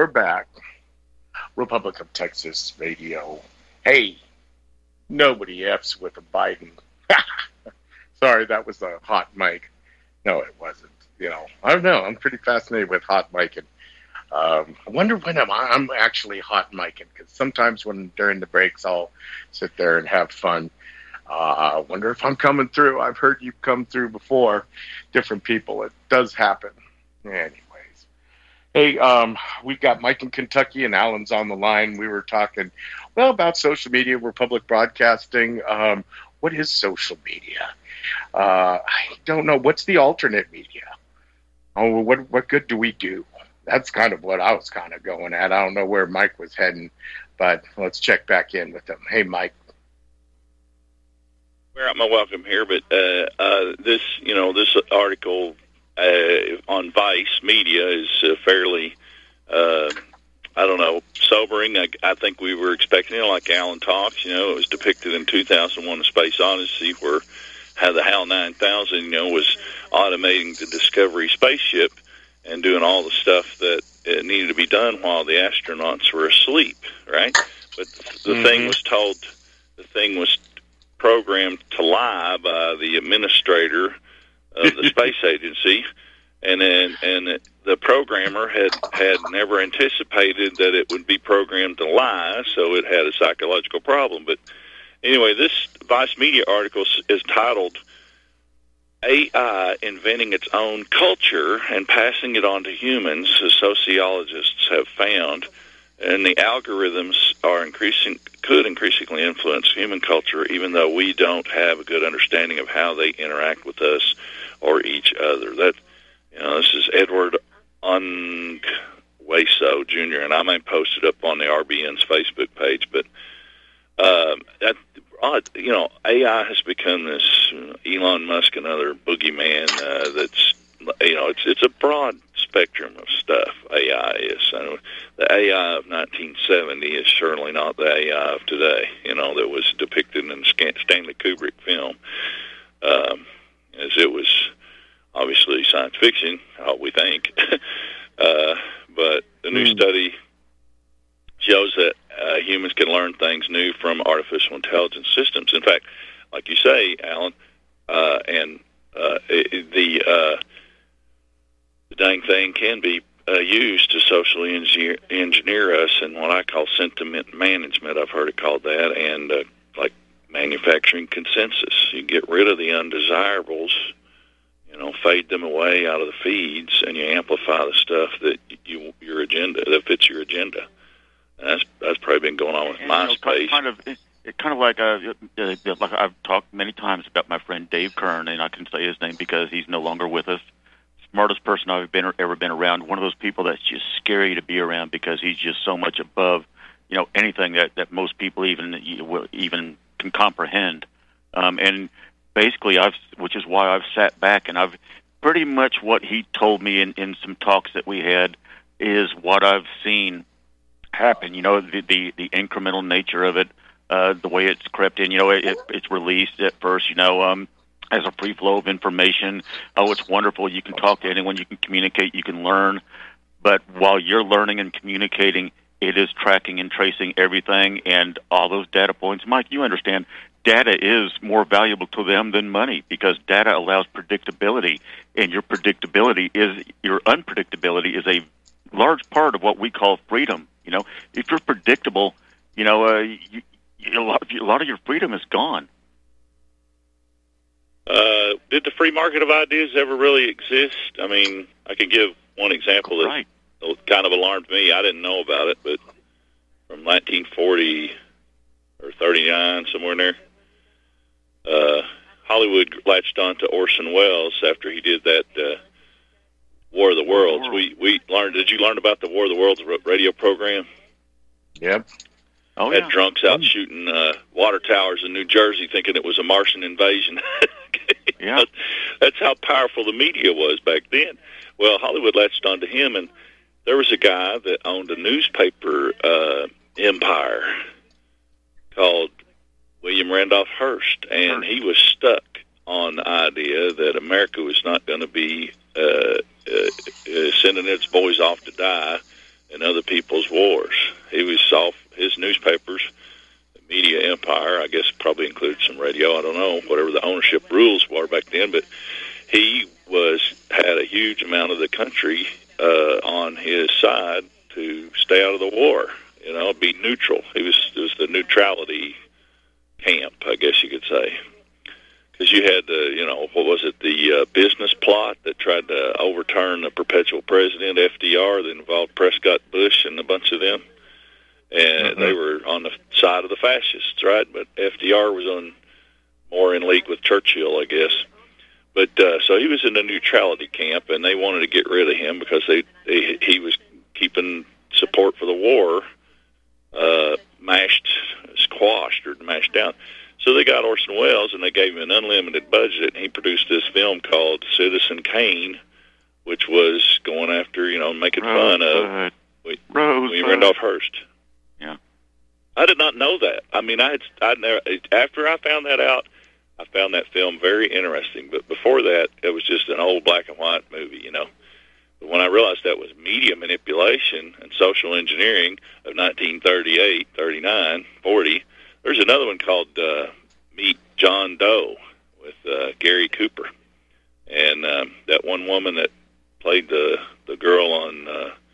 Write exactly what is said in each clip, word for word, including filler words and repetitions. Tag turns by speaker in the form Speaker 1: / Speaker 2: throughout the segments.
Speaker 1: we're back. Republic of Texas Radio. Hey, nobody F's with a Biden. Sorry, that was a hot mic. No, it wasn't. You know, I don't know. I'm pretty fascinated with hot micing. Um, I wonder when I'm, I'm actually hot micing, because sometimes when during the breaks I'll sit there and have fun. Uh, I wonder if I'm coming through. I've heard you come through before. Different people. It does happen. Anyways. Hey, um, we've got Mike in Kentucky and Alan's on the line. We were talking, well, about social media. We're public broadcasting. Um, what is social media? Uh, I don't know. What's the alternate media? Oh, what what good do we do? That's kind of what I was kind of going at. I don't know where Mike was heading, but let's check back in with him. Hey, Mike.
Speaker 2: Wear out my welcome here, but uh, uh, this, you know, this article uh, on Vice Media is uh, fairly, uh, I don't know, sobering. I, I think we were expecting it, like Alan talks. You know, it was depicted in two thousand one: A Space Odyssey, where how the HAL nine thousand, you know, was automating the Discovery spaceship and doing all the stuff that uh, needed to be done while the astronauts were asleep, right? But the mm-hmm. thing was told, the thing was programmed to lie by the administrator of the space agency, and then and the programmer had had never anticipated that it would be programmed to lie, so it had a psychological problem. But anyway, this Vice Media article is titled "A I Inventing Its Own Culture and Passing It On to Humans," as sociologists have found, and the algorithms are increasing could increasingly influence human culture, even though we don't have a good understanding of how they interact with us or each other. That, you know, this is Edward Ungweso Junior, and I may post it up on the R B N's Facebook page. But um, that, you know, A I has become this Elon Musk and other boogeyman uh, that's, you know, it's it's a broad spectrum of stuff. A I is. I know, the A I of nineteen seventy is certainly not the A I of today. You know, that was depicted in the Stanley Kubrick film, um, as it was obviously science fiction, uh, we think. uh, but the new mm. study shows that uh, humans can learn things new from artificial intelligence systems. In fact, like you say, Alan, uh, and uh, it, the uh, the dang thing can be uh, used to socially engineer, engineer us in what I call sentiment management. I've heard it called that, and uh, like manufacturing consensus. You get rid of the undesirables, you know, fade them away out of the feeds, and you amplify the stuff that you your agenda that fits your agenda. And that's that's probably been going on with and, MySpace.
Speaker 3: You know, kind of, it, it kind of like uh, like I've talked many times about my friend Dave Kern, and I can say his name because he's no longer with us. Smartest person I've been ever been around. One of those people that's just scary to be around because he's just so much above, you know, anything that, that most people even even can comprehend. Um, and basically, I've, which is why I've sat back and I've pretty much what he told me in, in some talks that we had is what I've seen happen. You know, the the, the incremental nature of it, uh, the way it's crept in. You know, it, it, it's released at first. You know. Um, as a free flow of information. Oh, it's wonderful. You can talk to anyone. You can communicate. You can learn. But while you're learning and communicating, it is tracking and tracing everything and all those data points. Mike, you understand, data is more valuable to them than money because data allows predictability, and your predictability is, your unpredictability is a large part of what we call freedom. You know, if you're predictable, you know, uh, you, you, a, lot, a lot of your freedom is gone.
Speaker 2: Uh, did the free market of ideas ever really exist? I mean, I could give one example that
Speaker 3: right.
Speaker 2: kind of alarmed me. I didn't know about it, but from nineteen forty or thirty-nine, somewhere in there, uh, Hollywood latched on to Orson Welles after he did that uh, War of the Worlds. We we learned. Did you learn about the War of the Worlds radio program?
Speaker 1: Yep.
Speaker 2: Oh, had yeah. drunks out shooting uh, water towers in New Jersey thinking it was a Martian invasion.
Speaker 3: Yeah,
Speaker 2: that's how powerful the media was back then. Well, Hollywood latched onto him, and there was a guy that owned a newspaper uh, empire called William Randolph Hearst, and he was stuck on the idea that America was not going to be uh, uh, uh, sending its boys off to die in in other people's wars. He was off his newspapers, the media empire, I guess probably included some radio, I don't know, whatever the ownership rules were back then, but he was had a huge amount of the country uh, on his side to stay out of the war, you know, be neutral. He was, it was the neutrality camp, I guess you could say. Because you had the, you know, what was it, the uh, business plot that tried to overturn the perpetual president, F D R, that involved Prescott Bush and a bunch of them. And mm-hmm. they were on the side of the fascists, right? But F D R was on more in league with Churchill, I guess. But uh, so he was in the neutrality camp, and they wanted to get rid of him because they, they he was keeping support for the war uh, mashed, squashed, or mashed down. So they got Orson Welles, and they gave him an unlimited budget, and he produced this film called Citizen Kane, which was going after, you know, making fun of William Randolph Hearst.
Speaker 3: Yeah,
Speaker 2: I did not know that. I mean, I had, I never. After I found that out, I found that film very interesting. But before that, it was just an old black and white movie, you know. But when I realized that was media manipulation and social engineering of nineteen thirty-eight, thirty-nine, forty. There's another one called uh, Meet John Doe with uh, Gary Cooper. And um, that one woman that played the the girl on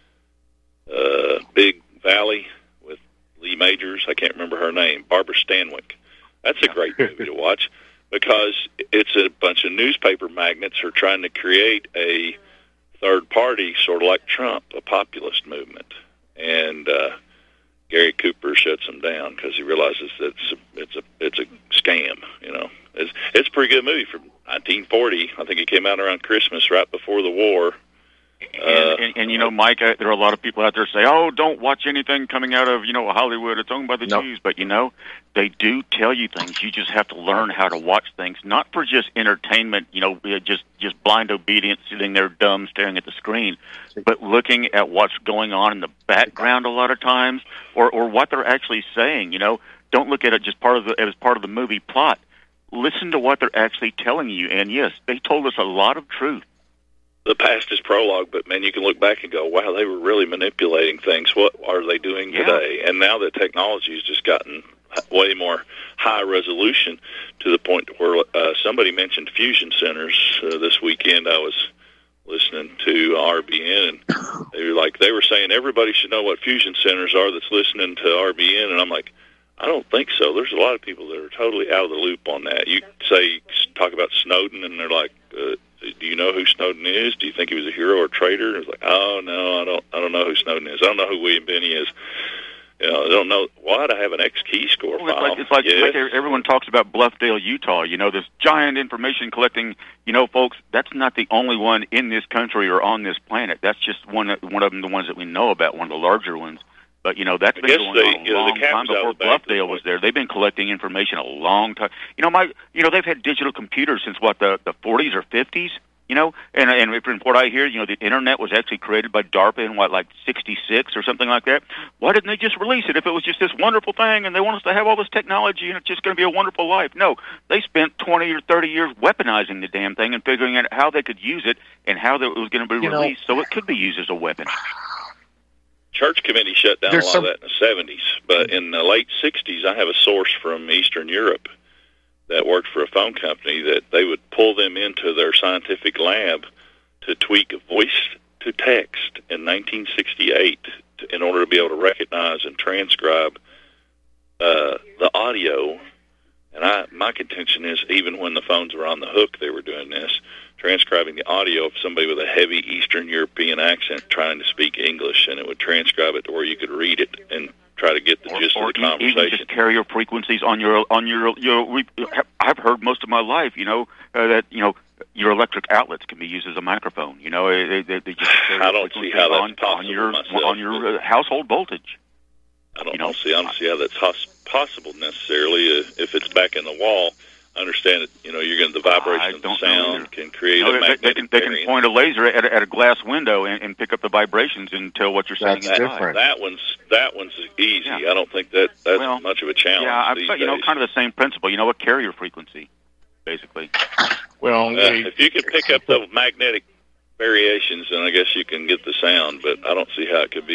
Speaker 2: uh, uh, Big Valley with Lee Majors, I can't remember her name, Barbara Stanwyck. That's a great movie to watch because it's a bunch of newspaper magnates who are trying to create a third party, sort of like Trump, a populist movement. And uh Gary Cooper shuts him down because he realizes that it's a, it's a it's a scam. You know, it's it's a pretty good movie from nineteen forty. I think it came out around Christmas, right before the war.
Speaker 3: And, uh, and, and you know, Mike, uh, there are a lot of people out there say, "Oh, don't watch anything coming out of you know Hollywood. It's owned by the nope. Jews." But you know, they do tell you things. You just have to learn how to watch things, not for just entertainment. You know, just just blind obedience, sitting there dumb, staring at the screen, but looking at what's going on in the background a lot of times, or or what they're actually saying. You know, don't look at it just part of the as part of the movie plot. Listen to what they're actually telling you. And yes, they told us a lot of truth.
Speaker 2: The past is prologue, but, man, you can look back and go, wow, they were really manipulating things. What are they doing
Speaker 3: yeah.
Speaker 2: today? And now the technology has just gotten way more high resolution to the point where uh, somebody mentioned fusion centers uh, this weekend. I was listening to R B N, and they were like, they were saying everybody should know what fusion centers are that's listening to R B N, and I'm like, I don't think so. There's a lot of people that are totally out of the loop on that. You say, talk about Snowden, and they're like, uh, do you know who Snowden is? Do you think he was a hero or a traitor? And it's like, oh no, I don't. I don't know who Snowden is. I don't know who William Binney is. You know, I don't know why do I have an X key score
Speaker 3: well,
Speaker 2: file.
Speaker 3: It's like, it's like,
Speaker 2: yes.
Speaker 3: like everyone talks about Bluffdale, Utah. You know, this giant information collecting. You know, folks, that's not the only one in this country or on this planet. That's just one one of them, the ones that we know about, one of the larger ones. But, you know, that's been going
Speaker 2: they,
Speaker 3: on a
Speaker 2: you know,
Speaker 3: long time before Bluffdale was there. They've been collecting information a long time. You know, my, you know, they've had digital computers since, what, the, the forties or fifties, you know? And, and from what I hear, you know, the Internet was actually created by DARPA in, what, like sixty-six or something like that. Why didn't they just release it if it was just this wonderful thing and they want us to have all this technology and it's just going to be a wonderful life? No, they spent twenty or thirty years weaponizing the damn thing and figuring out how they could use it and how it was going to be you released know, so it could be used as a weapon.
Speaker 2: Church Committee shut down
Speaker 1: There's
Speaker 2: a lot
Speaker 1: some...
Speaker 2: of that in the seventies, but in the late sixties, I have a source from Eastern Europe that worked for a phone company that they would pull them into their scientific lab to tweak voice to text in nineteen sixty-eight to, in order to be able to recognize and transcribe uh, the audio. And I, my contention is even when the phones were on the hook, they were doing this, transcribing the audio of somebody with a heavy Eastern European accent trying to speak English, and it would transcribe it to where you could read it and try to get the
Speaker 3: or,
Speaker 2: gist
Speaker 3: or
Speaker 2: of the conversation.
Speaker 3: Even just carrier frequencies on your on your your. We, I've heard most of my life, you know, uh, that you know your electric outlets can be used as a microphone. You know, they, they, they just
Speaker 2: I don't see how that's
Speaker 3: on,
Speaker 2: possible
Speaker 3: on your
Speaker 2: myself,
Speaker 3: on your uh, household voltage.
Speaker 2: I don't
Speaker 3: you know,
Speaker 2: see. I don't see how that's hos- possible necessarily. Uh, if it's back in the wall, I understand it. You know, you're going to the vibration of the sound can create
Speaker 3: no,
Speaker 2: a magnetic
Speaker 3: they, they, can, they can point a laser at a, at a glass window and, and pick up the vibrations and tell what you're saying.
Speaker 1: That's
Speaker 3: inside.
Speaker 1: different.
Speaker 2: That one's that one's easy.
Speaker 3: Yeah.
Speaker 2: I don't think that that's
Speaker 3: well,
Speaker 2: much of a challenge.
Speaker 3: Yeah, I,
Speaker 2: these
Speaker 3: but you know,
Speaker 2: days.
Speaker 3: kind of the same principle. You know, a carrier frequency, basically.
Speaker 1: Well,
Speaker 2: uh,
Speaker 1: they,
Speaker 2: if you can pick up those magnetic variations, then I guess you can get the sound. But I don't see how it could be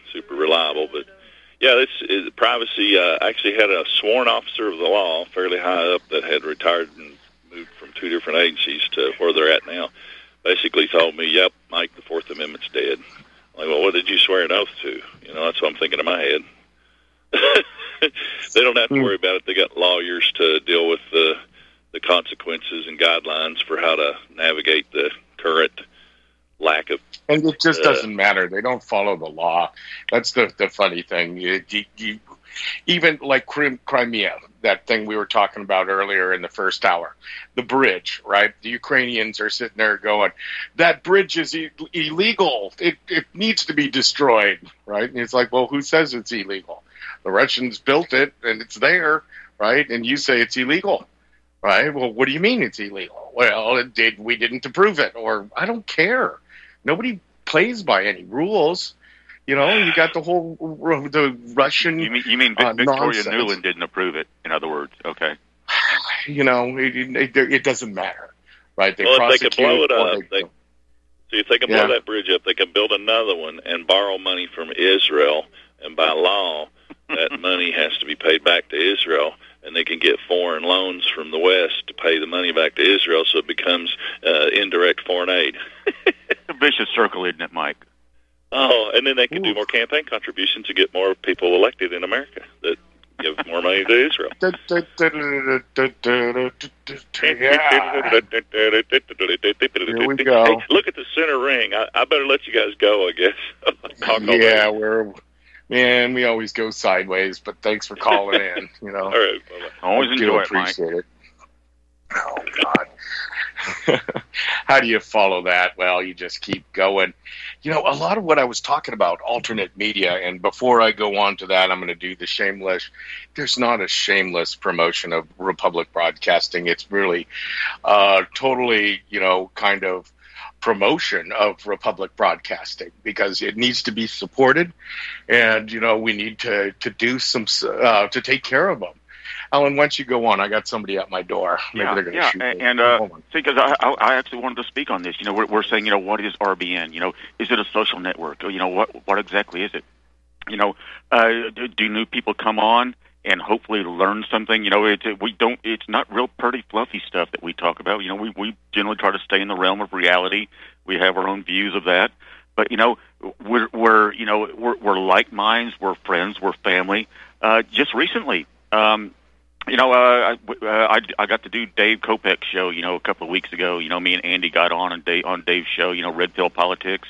Speaker 2: super reliable. But yeah, this is privacy. Uh, actually had a sworn officer of the law, fairly high up, that had retired and moved from two different agencies to where they're at now. Basically told me, "Yep, Mike, the Fourth Amendment's dead." I'm like, well, what did you swear an oath to? You know, that's what I'm thinking in my head. They don't have to worry about it. They got lawyers to deal with the the consequences and guidelines for how to navigate the current lack of.
Speaker 1: And it just
Speaker 2: uh,
Speaker 1: doesn't matter. They don't follow the law. That's the the funny thing. You, you, you, even like Crimea, that thing we were talking about earlier in the first hour, the bridge, right? The Ukrainians are sitting there going, that bridge is e- illegal. It it needs to be destroyed, right? And it's like, well, who says it's illegal? The Russians built it, and it's there, right? And you say it's illegal, right? Well, what do you mean it's illegal? Well, it did. We didn't approve it, or I don't care. Nobody plays by any rules. You know, you got the whole the Russian.
Speaker 3: You mean you mean
Speaker 1: uh,
Speaker 3: Victoria
Speaker 1: nonsense.
Speaker 3: Nuland didn't approve it? In other words, okay.
Speaker 1: You know, it, it, it doesn't matter, right? They
Speaker 2: well, if they
Speaker 1: prosecute.
Speaker 2: can blow it
Speaker 1: or
Speaker 2: up,
Speaker 1: they,
Speaker 2: they, see, if they can
Speaker 1: Yeah.
Speaker 2: blow that bridge up, they can build another one and borrow money from Israel. And by law, that money has to be paid back to Israel. And they can get foreign loans from the West to pay the money back to Israel, so it becomes uh, indirect foreign aid.
Speaker 3: It's a vicious circle, isn't it, Mike?
Speaker 2: Oh, and then they can
Speaker 1: Ooh.
Speaker 2: do more campaign contributions to get more people elected in America that give more money to Israel.
Speaker 1: Da, da, da, da, da, da, da, da, da, yeah. Here we go.
Speaker 2: Hey, look at the center ring. I, I better let you guys go, I guess. Talk all
Speaker 1: Yeah,
Speaker 2: day.
Speaker 1: we're man. We always go sideways, but thanks for calling in. You know,
Speaker 2: All right. Bye-bye.
Speaker 3: Always
Speaker 1: I do
Speaker 3: enjoy it, Mike.
Speaker 1: appreciate it. Oh God. How do you follow that? Well, you just keep going. You know, a lot of what I was talking about, alternate media, and before I go on to that, I'm going to do the shameless. There's not a shameless promotion of Republic Broadcasting. It's really uh, totally, you know, kind of promotion of Republic Broadcasting because it needs to be supported, and you know, we need to to do some uh, to take care of them. Alan, once you go on, I got somebody at my door. Maybe
Speaker 3: yeah,
Speaker 1: they're going to
Speaker 3: yeah,
Speaker 1: shoot me.
Speaker 3: and uh,
Speaker 1: Hold on.
Speaker 3: see, because I, I, I actually wanted to speak on this. You know, we're, we're saying, you know, what is R B N? You know, is it a social network? Or, you know, what what exactly is it? You know, uh, do, do new people come on and hopefully learn something? You know, it, it, we don't. It's not real pretty, fluffy stuff that we talk about. You know, we we generally try to stay in the realm of reality. We have our own views of that, but you know, we're we're you know we're, we're like minds. We're friends. We're family. Uh, just recently. Um, You know, uh, I, uh, I I got to do Dave Kopech's show. You know, a couple of weeks ago. You know, me and Andy got on and Dave, on Dave's show. You know, Red Pill Politics,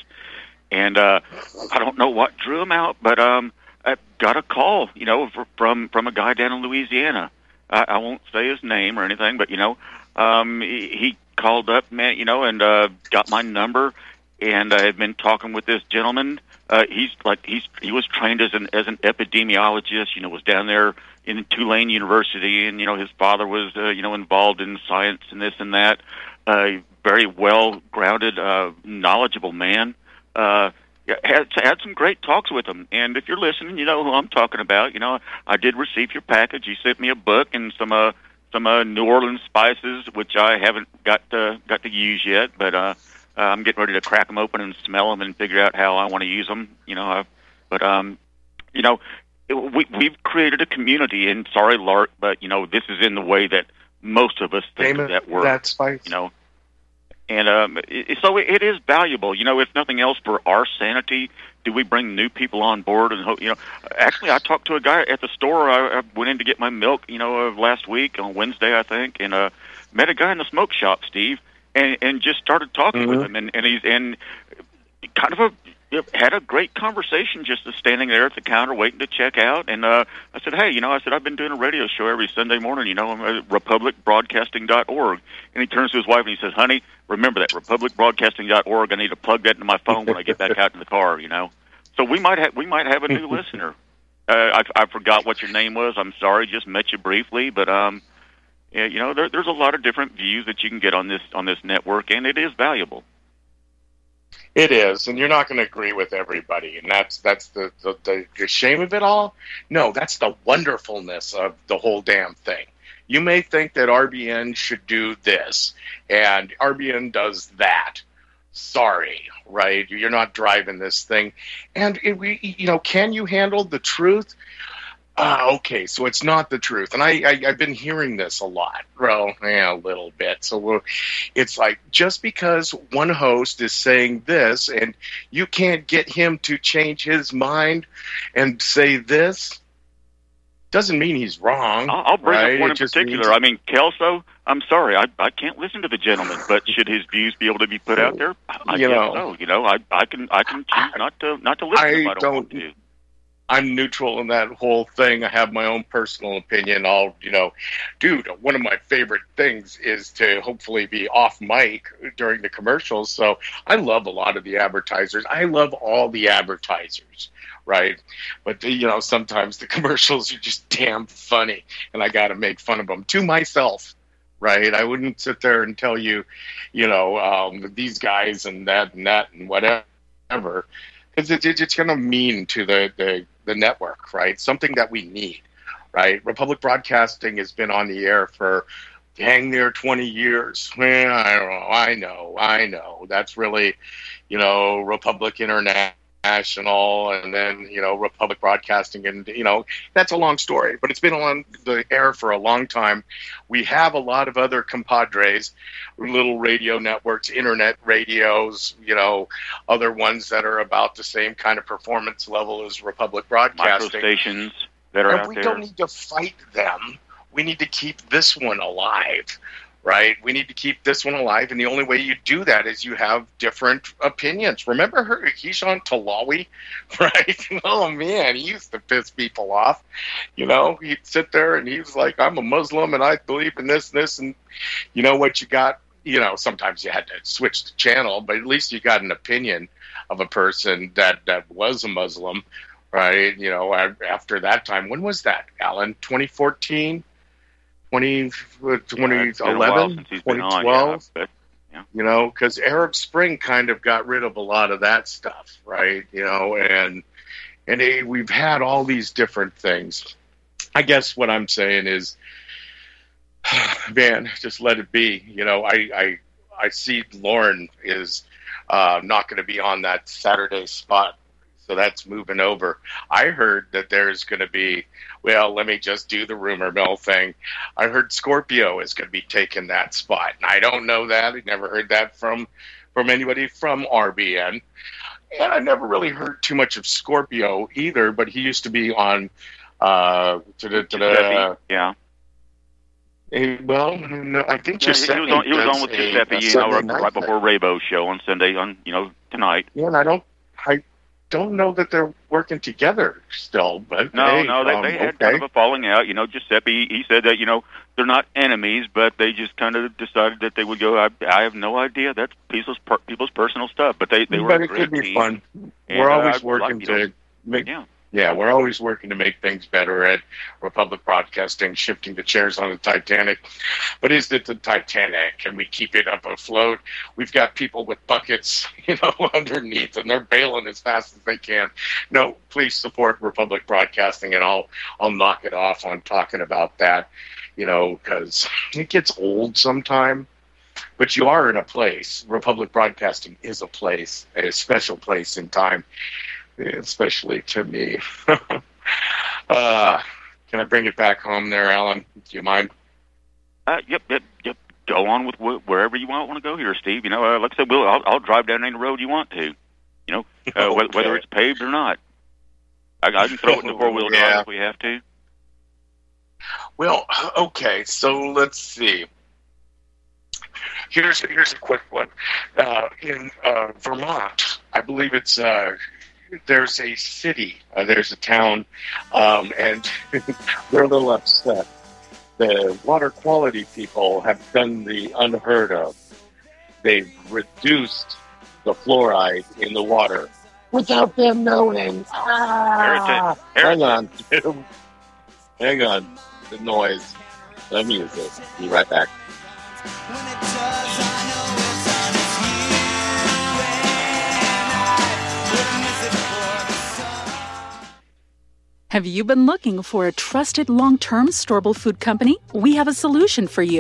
Speaker 3: and uh, I don't know what drew him out, but um, I got a call. You know, from from a guy down in Louisiana. I, I won't say his name or anything, but you know, um, he, he called up, man. You know, and uh, got my number, and I had been talking with this gentleman. Uh, he's like he's he was trained as an as an epidemiologist. You know, was down there in Tulane University, and you know his father was uh, you know involved in science and this and that. Uh, very well grounded, uh, knowledgeable man. Uh, had had some great talks with him. And if you're listening, you know who I'm talking about. You know, I did receive your package. You sent me a book and some uh, some uh, New Orleans spices, which I haven't got to, got to use yet, but. Uh, Uh, I'm getting ready to crack them open and smell them and figure out how I want to use them. You know, uh, but um, you know, it, we we've created a community. And sorry, Lark, but you know, this is in the way that most of us think
Speaker 1: Name
Speaker 3: of that word.
Speaker 1: That's fine.
Speaker 3: You know, and um, it, so it is valuable. You know, if nothing else, for our sanity, do we bring new people on board? And hope, you know, actually, I talked to a guy at the store. I, I went in to get my milk. You know, uh, last week on Wednesday, I think, and uh, met a guy in the smoke shop, Steve. And, and just started talking
Speaker 1: mm-hmm.
Speaker 3: with him, and, and he's and kind of a you know, had a great conversation just standing there at the counter waiting to check out. And uh, I said, hey, you know, I said I've been doing a radio show every Sunday morning. You know, I'm at republic broadcasting dot org. And he turns to his wife and he says, honey, remember that republic broadcasting dot org. I need to plug that into my phone when I get back out in the car. You know, so we might have we might have a new listener. Uh, I, I forgot what your name was. I'm sorry, just met you briefly, but um. Yeah, you know, there, there's a lot of different views that you can get on this on this network, and it is valuable.
Speaker 1: It is, and you're not going to agree with everybody, and that's that's the, the, the, the shame of it all. No, that's the wonderfulness of the whole damn thing. You may think that R B N should do this, and R B N does that, sorry, right? You're not driving this thing. And, it, we, you know, can you handle the truth? Uh, okay, so it's not the truth. And I, I, I've been hearing this a lot. Well, yeah, a little bit. So we're, it's like, just because one host is saying this and you can't get him to change his mind and say this, doesn't mean he's wrong.
Speaker 3: I'll, I'll bring
Speaker 1: right?
Speaker 3: up one
Speaker 1: it
Speaker 3: in particular. Means... I mean, Kelso, I'm sorry, I I can't listen to the gentleman, but should his views be able to be put out there? I
Speaker 1: you
Speaker 3: guess
Speaker 1: know,
Speaker 3: so. You know, I I can I can choose I, not to not to listen
Speaker 1: I
Speaker 3: if I don't,
Speaker 1: don't
Speaker 3: want to.
Speaker 1: I'm neutral in that whole thing. I have my own personal opinion. I'll, you know, dude, one of my favorite things is to hopefully be off mic during the commercials. So I love a lot of the advertisers. I love all the advertisers, right? But, you know, sometimes the commercials are just damn funny, and I got to make fun of them to myself, right? I wouldn't sit there and tell you, you know, um, these guys and that and that and whatever, because it, it, it's going to mean to the, the, the network, right? Something that we need, right? Republic Broadcasting has been on the air for dang near twenty years. Well, I don't know. I know. I know. That's really, you know, Republic International, and then, you know, Republic Broadcasting, and, you know, that's a long story, but it's been on the air for a long time. We have a lot of other compadres, little radio networks, internet radios, you know, other ones that are about the same kind of performance level as Republic Broadcasting.
Speaker 3: Micro stations that are
Speaker 1: and
Speaker 3: out
Speaker 1: we
Speaker 3: there.
Speaker 1: don't need to fight them. We need to keep this one alive. Right? We need to keep this one alive, and the only way you do that is you have different opinions. Remember her, Keishon Talawi, right? Oh, man, he used to piss people off. You know, he'd sit there, and he was like, I'm a Muslim, and I believe in this and this, and you know what you got? You know, sometimes you had to switch the channel, but at least you got an opinion of a person that, that was a Muslim, right? You know, after that time. When was that, Alan? twenty fourteen? twenty, twenty eleven, twenty twelve,
Speaker 3: on, yeah, but, yeah.
Speaker 1: You know, because Arab Spring kind of got rid of a lot of that stuff, right? You know, and and it, we've had all these different things. I guess what I'm saying is, man, just let it be. You know, I I, I see Lauren is uh, not going to be on that Saturday spot. So that's moving over. I heard that there's going to be, well, let me just do the rumor mill thing. I heard Scorpio is going to be taking that spot. And I don't know that. I never heard that from from anybody from R B N. And I never really heard too much of Scorpio either, but he used to be on, uh,
Speaker 3: Giuseppe, yeah.
Speaker 1: Uh, well, no, I think
Speaker 3: yeah,
Speaker 1: Giuseppe
Speaker 3: he was on, he was on with Giuseppe, you know, right, right before Raybo's show on Sunday, on you know, tonight.
Speaker 1: Yeah, and I don't, I don't know that they're working together still, but
Speaker 3: no,
Speaker 1: hey,
Speaker 3: no, they,
Speaker 1: um,
Speaker 3: they had
Speaker 1: okay.
Speaker 3: kind of a falling out. You know, Giuseppe, he said that, you know, they're not enemies, but they just kind of decided that they would go. I, I have no idea. That's people's per, people's personal stuff, but they they were
Speaker 1: but
Speaker 3: a
Speaker 1: it
Speaker 3: great
Speaker 1: could be
Speaker 3: team.
Speaker 1: fun.
Speaker 3: And,
Speaker 1: we're
Speaker 3: uh,
Speaker 1: always
Speaker 3: I
Speaker 1: working
Speaker 3: like,
Speaker 1: to
Speaker 3: know,
Speaker 1: make.
Speaker 3: Yeah.
Speaker 1: Yeah, we're always working to make things better at Republic Broadcasting, shifting the chairs on the Titanic. But is it the Titanic? Can we keep it up afloat? We've got people with buckets, you know, underneath, and they're bailing as fast as they can. No, please support Republic Broadcasting, and I'll I'll knock it off on talking about that, you know, because it gets old sometime. But you are in a place. Republic Broadcasting is a place, a special place in time. Especially to me. uh, can I bring it back home there, Alan? Do you mind?
Speaker 3: Uh, yep, yep, yep. Go on with wh- wherever you want, want to go here, Steve. You know, uh, like I said, we'll, I'll, I'll drive down any road you want to. You know, uh,
Speaker 1: okay.
Speaker 3: whether, whether it's paved or not. I, I can throw it in the four-wheel drive
Speaker 1: yeah.
Speaker 3: if we have to.
Speaker 1: Well, okay, so let's see. Here's here's a quick one. Uh, in uh, Vermont, I believe it's... Uh, there's a city, uh, there's a town, um, and they're a little upset. The water quality people have done the unheard of. They've reduced the fluoride in the water without them knowing. Ah! Hang on. Hang on. The noise. The music. Be right back.
Speaker 4: Have you been looking for a trusted long-term storable food company? We have a solution for you.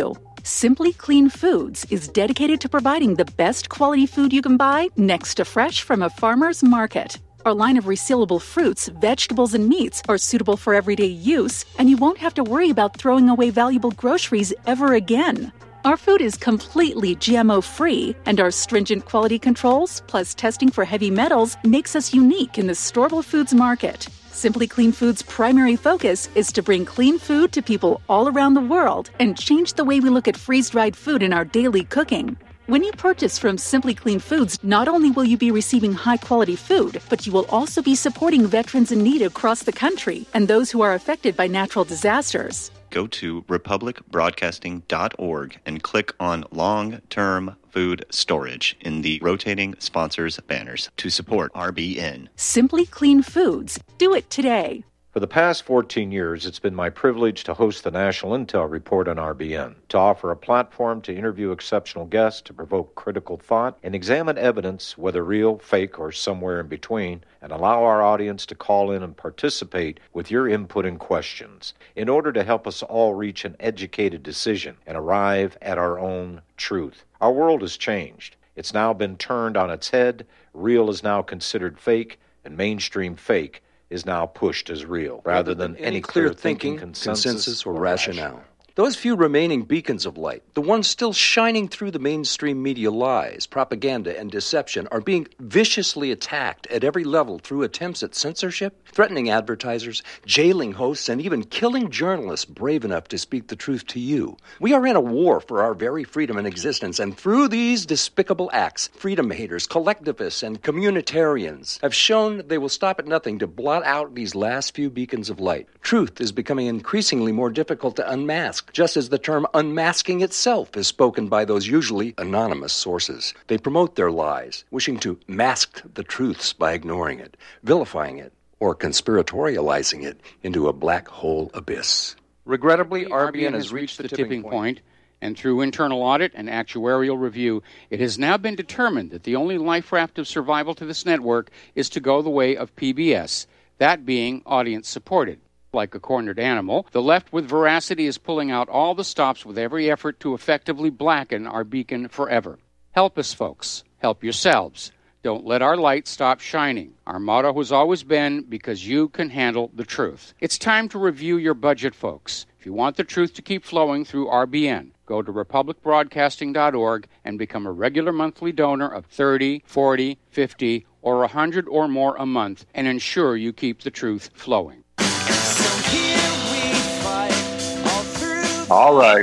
Speaker 4: Simply Clean Foods is dedicated to providing the best quality food you can buy next to fresh from a farmer's market. Our line of resealable fruits, vegetables, and meats are suitable for everyday use, and you won't have to worry about throwing away valuable groceries ever again. Our food is completely G M O-free, and our stringent quality controls, plus testing for heavy metals, makes us unique in the storable foods market. Simply Clean Foods' primary focus is to bring clean food to people all around the world and change the way we look at freeze-dried food in our daily cooking. When you purchase from Simply Clean Foods, not only will you be receiving high-quality food, but you will also be supporting veterans in need across the country and those who are affected by natural disasters.
Speaker 5: Go to republic broadcasting dot org and click on Long-Term Food Storage in the rotating sponsors banners to support R B N.
Speaker 4: Simply Clean Foods. Do it today.
Speaker 6: For the past fourteen years, it's been my privilege to host the National Intel Report on R B N, to offer a platform to interview exceptional guests, to provoke critical thought, and examine evidence, whether real, fake, or somewhere in between, and allow our audience to call in and participate with your input and questions in order to help us all reach an educated decision and arrive at our own truth. Our world has changed. It's now been turned on its head. Real is now considered fake, and mainstream fake is now pushed as real, rather than any, any clear thinking, consensus,
Speaker 7: consensus or, or rationale. rationale. Those few remaining beacons of light, the ones still shining through the mainstream media lies, propaganda, and deception, are being viciously attacked at every level through attempts at censorship, threatening advertisers, jailing hosts, and even killing journalists brave enough to speak the truth to you. We are in a war for our very freedom and existence, and through these despicable acts, freedom haters, collectivists, and communitarians have shown they will stop at nothing to blot out these last few beacons of light. Truth is becoming increasingly more difficult to unmask, just as the term unmasking itself is spoken by those usually anonymous sources. They promote their lies, wishing to mask the truths by ignoring it, vilifying it, or conspiratorializing it into a black hole abyss.
Speaker 8: Regrettably, R B N has reached the tipping point, and through internal audit and actuarial review, it has now been determined that the only life raft of survival to this network is to go the way of P B S, that being audience-supported. Like a cornered animal, the left with veracity is pulling out all the stops with every effort to effectively blacken our beacon forever. Help us, folks. Help yourselves. Don't let our light stop shining. Our motto has always been, because you can handle the truth. It's time to review your budget, folks. If you want the truth to keep flowing through R B N, go to republic broadcasting dot org and become a regular monthly donor of thirty, forty, fifty, or one hundred or more a month and ensure you keep the truth flowing.
Speaker 1: All right.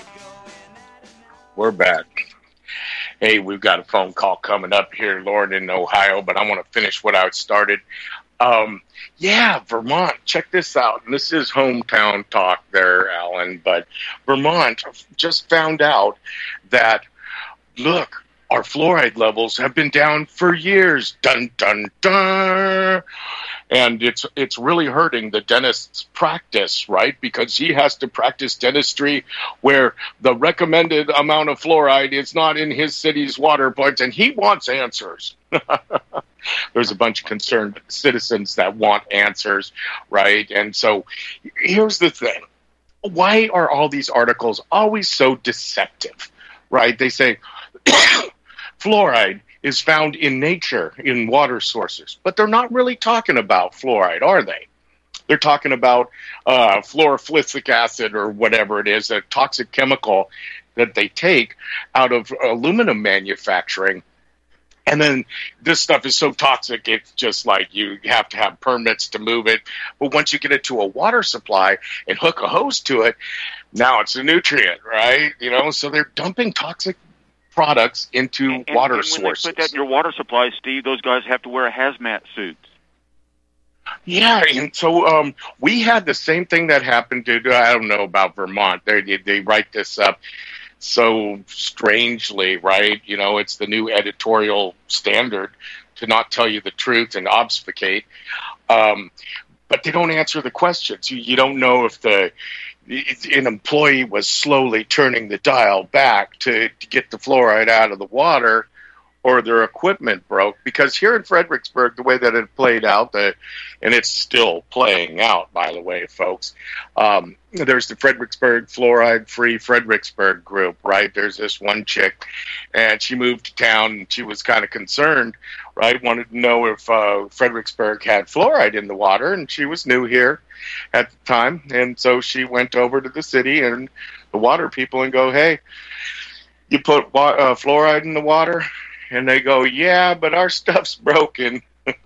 Speaker 1: We're back. Hey, we've got a phone call coming up here, Lauren, in Ohio, but I want to finish what I started. Um, yeah, Vermont, check this out. And this is hometown talk there, Alan, but Vermont just found out that, look, our fluoride levels have been down for years. Dun, dun, dun. And it's it's really hurting the dentist's practice, right? Because he has to practice dentistry where the recommended amount of fluoride is not in his city's water points, and he wants answers. There's a bunch of concerned citizens that want answers, right? And so here's the thing. Why are all these articles always so deceptive, right? They say fluoride is found in nature, in water sources. But they're not really talking about fluoride, are they? They're talking about uh, fluorofluoric acid or whatever it is, a toxic chemical that they take out of aluminum manufacturing. And then this stuff is so toxic, it's just like you have to have permits to move it. But once you get it to a water supply and hook a hose to it, now it's a nutrient, right? You know, so they're dumping toxic products into
Speaker 3: and,
Speaker 1: water
Speaker 3: and when
Speaker 1: sources.
Speaker 3: They put that in your water supply, Steve, those guys have to wear hazmat suits.
Speaker 1: Yeah, and so um, we had the same thing that happened to, I don't know about Vermont. They, they write this up so strangely, right? You know, it's the new editorial standard to not tell you the truth and obfuscate. Um, but they don't answer the questions. You, you don't know if the an employee was slowly turning the dial back to, to get the fluoride out of the water, or their equipment broke. Because here in Fredericksburg, the way that it played out, the, and it's still playing out, by the way, folks, um, there's the Fredericksburg Fluoride-Free Fredericksburg group, right? There's this one chick, and she moved to town, and she was kind of concerned, right? Wanted to know if uh, Fredericksburg had fluoride in the water, and she was new here at the time, and so she went over to the city and the water people and go, hey, you put wa- uh, fluoride in the water? And they go, yeah, but our stuff's broken.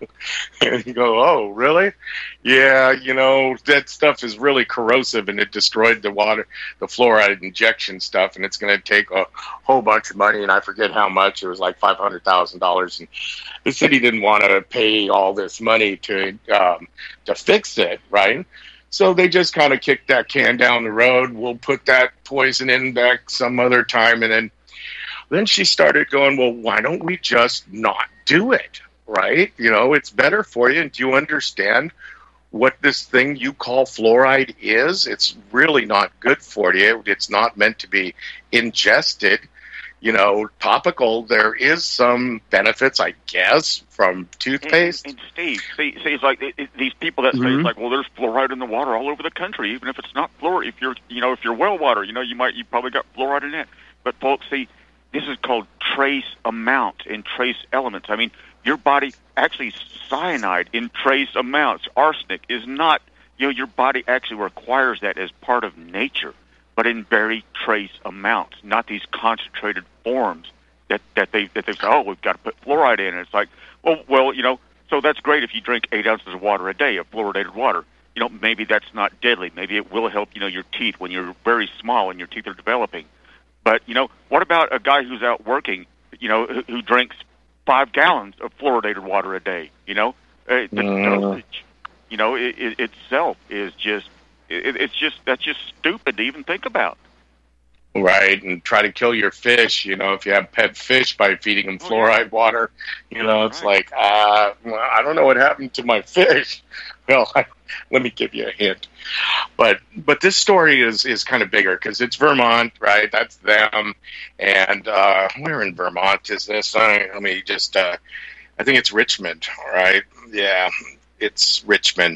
Speaker 1: And you go, oh, really? Yeah, you know, that stuff is really corrosive, and it destroyed the water, the fluoride injection stuff, and it's going to take a whole bunch of money, and I forget how much. It was like five hundred thousand dollars, and the city didn't want to pay all this money to um, to fix it, right? So they just kind of kicked that can down the road. We'll put that poison in back some other time, and then Then she started going, well, why don't we just not do it, right? You know, it's better for you. And do you understand what this thing you call fluoride is? It's really not good for you. It's not meant to be ingested. You know, topical, there is some benefits, I guess, from toothpaste.
Speaker 3: And, and Steve, see, see, it's like it, it, these people that say,
Speaker 1: Mm-hmm.
Speaker 3: it's like, well, there's fluoride in the water all over the country, even if it's not fluoride. If you're, you know, if you're well water, you know, you might, you probably got fluoride in it. But folks, see, this is called trace amount and trace elements. I mean, your body actually cyanide in trace amounts. Arsenic is not, you know, your body actually requires that as part of nature, but in very trace amounts, not these concentrated forms that, that they that they say, oh, we've got to put fluoride in. And it's like, well, well, you know, so that's great if you drink eight ounces of water a day of fluoridated water. You know, maybe that's not deadly. Maybe it will help, you know, your teeth when you're very small and your teeth are developing. But, you know, what about a guy who's out working, you know, who, who drinks five gallons of fluoridated water a day, you know? Uh, the
Speaker 1: Mm.
Speaker 3: dosage, you know, it, it itself is just, it, it's just, that's just stupid to even think about.
Speaker 1: Right, and try to kill your fish, you know, if you have pet fish by feeding them
Speaker 3: Oh,
Speaker 1: fluoride
Speaker 3: yeah.
Speaker 1: water. You know, it's
Speaker 3: Right.
Speaker 1: like, uh, well, I don't know what happened to my fish. Well, I, let me give you a hint. But but this story is, is kind of bigger because it's Vermont, right? That's them. And uh, where in Vermont is this? I, let me just, uh, I think it's Richmond, right? Yeah, it's Richmond.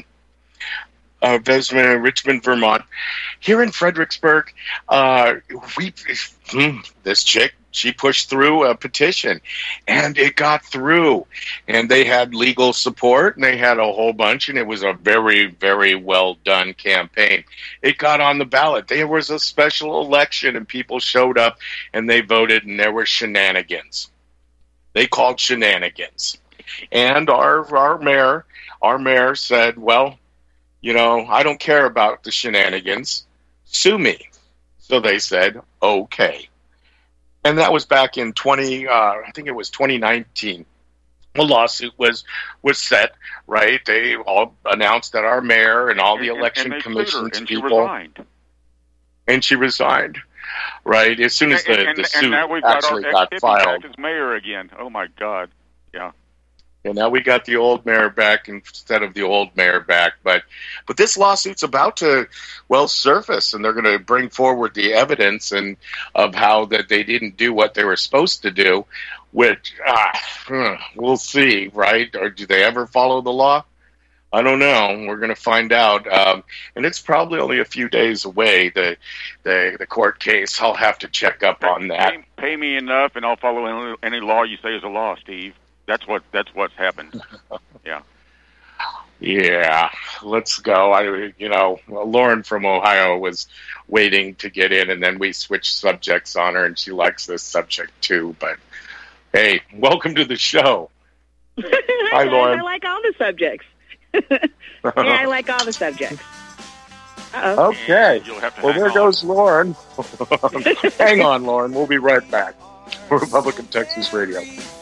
Speaker 1: Uh, Richmond, Vermont. Here in Fredericksburg, uh, we this chick, she pushed through a petition, and it got through. And they had legal support, and they had a whole bunch, and it was a very, very well done campaign. It got on the ballot. There was a special election, and people showed up, and they voted, and there were shenanigans. They called shenanigans. And our our mayor, our mayor said, well, you know, I don't care about the shenanigans. Sue me. So they said, okay. And that was back in twenty. Uh, I think it was twenty nineteen. A lawsuit was was set. Right? They all announced that our mayor and all the
Speaker 3: And-
Speaker 1: election
Speaker 3: and they sued her,
Speaker 1: commissions
Speaker 3: and she
Speaker 1: people,
Speaker 3: resigned.
Speaker 1: and she resigned. Right? As soon as the,
Speaker 3: and, and,
Speaker 1: the
Speaker 3: and
Speaker 1: suit
Speaker 3: now we've got
Speaker 1: actually
Speaker 3: our
Speaker 1: got
Speaker 3: ex-hippie
Speaker 1: filed.
Speaker 3: back as mayor again. Oh my God! Yeah.
Speaker 1: And now we got the old mayor back instead of the old mayor back. But but this lawsuit's about to, well, surface, and they're going to bring forward the evidence and of how that they didn't do what they were supposed to do, which ah, we'll see, right? Or do they ever follow the law? I don't know. We're going to find out. Um, and it's probably only a few days away, the, the, the court case. I'll have to check up on that.
Speaker 3: Pay, pay me enough, and I'll follow any, any law you say is a law, Steve. That's what that's what's happened. Yeah.
Speaker 1: Yeah, let's go. I, you know, Lauren from Ohio was waiting to get in, and then we switched subjects on her, and she likes this subject too. But hey, welcome to the show.
Speaker 9: Hi, guys.
Speaker 1: Lauren.
Speaker 9: I like all the subjects. yeah, I like all the subjects. Uh-oh.
Speaker 1: Okay.
Speaker 3: You'll have to
Speaker 1: Well,
Speaker 3: hang
Speaker 1: there
Speaker 3: on.
Speaker 1: goes Lauren. Hang on, Lauren. We'll be right back. Republic of Texas Radio.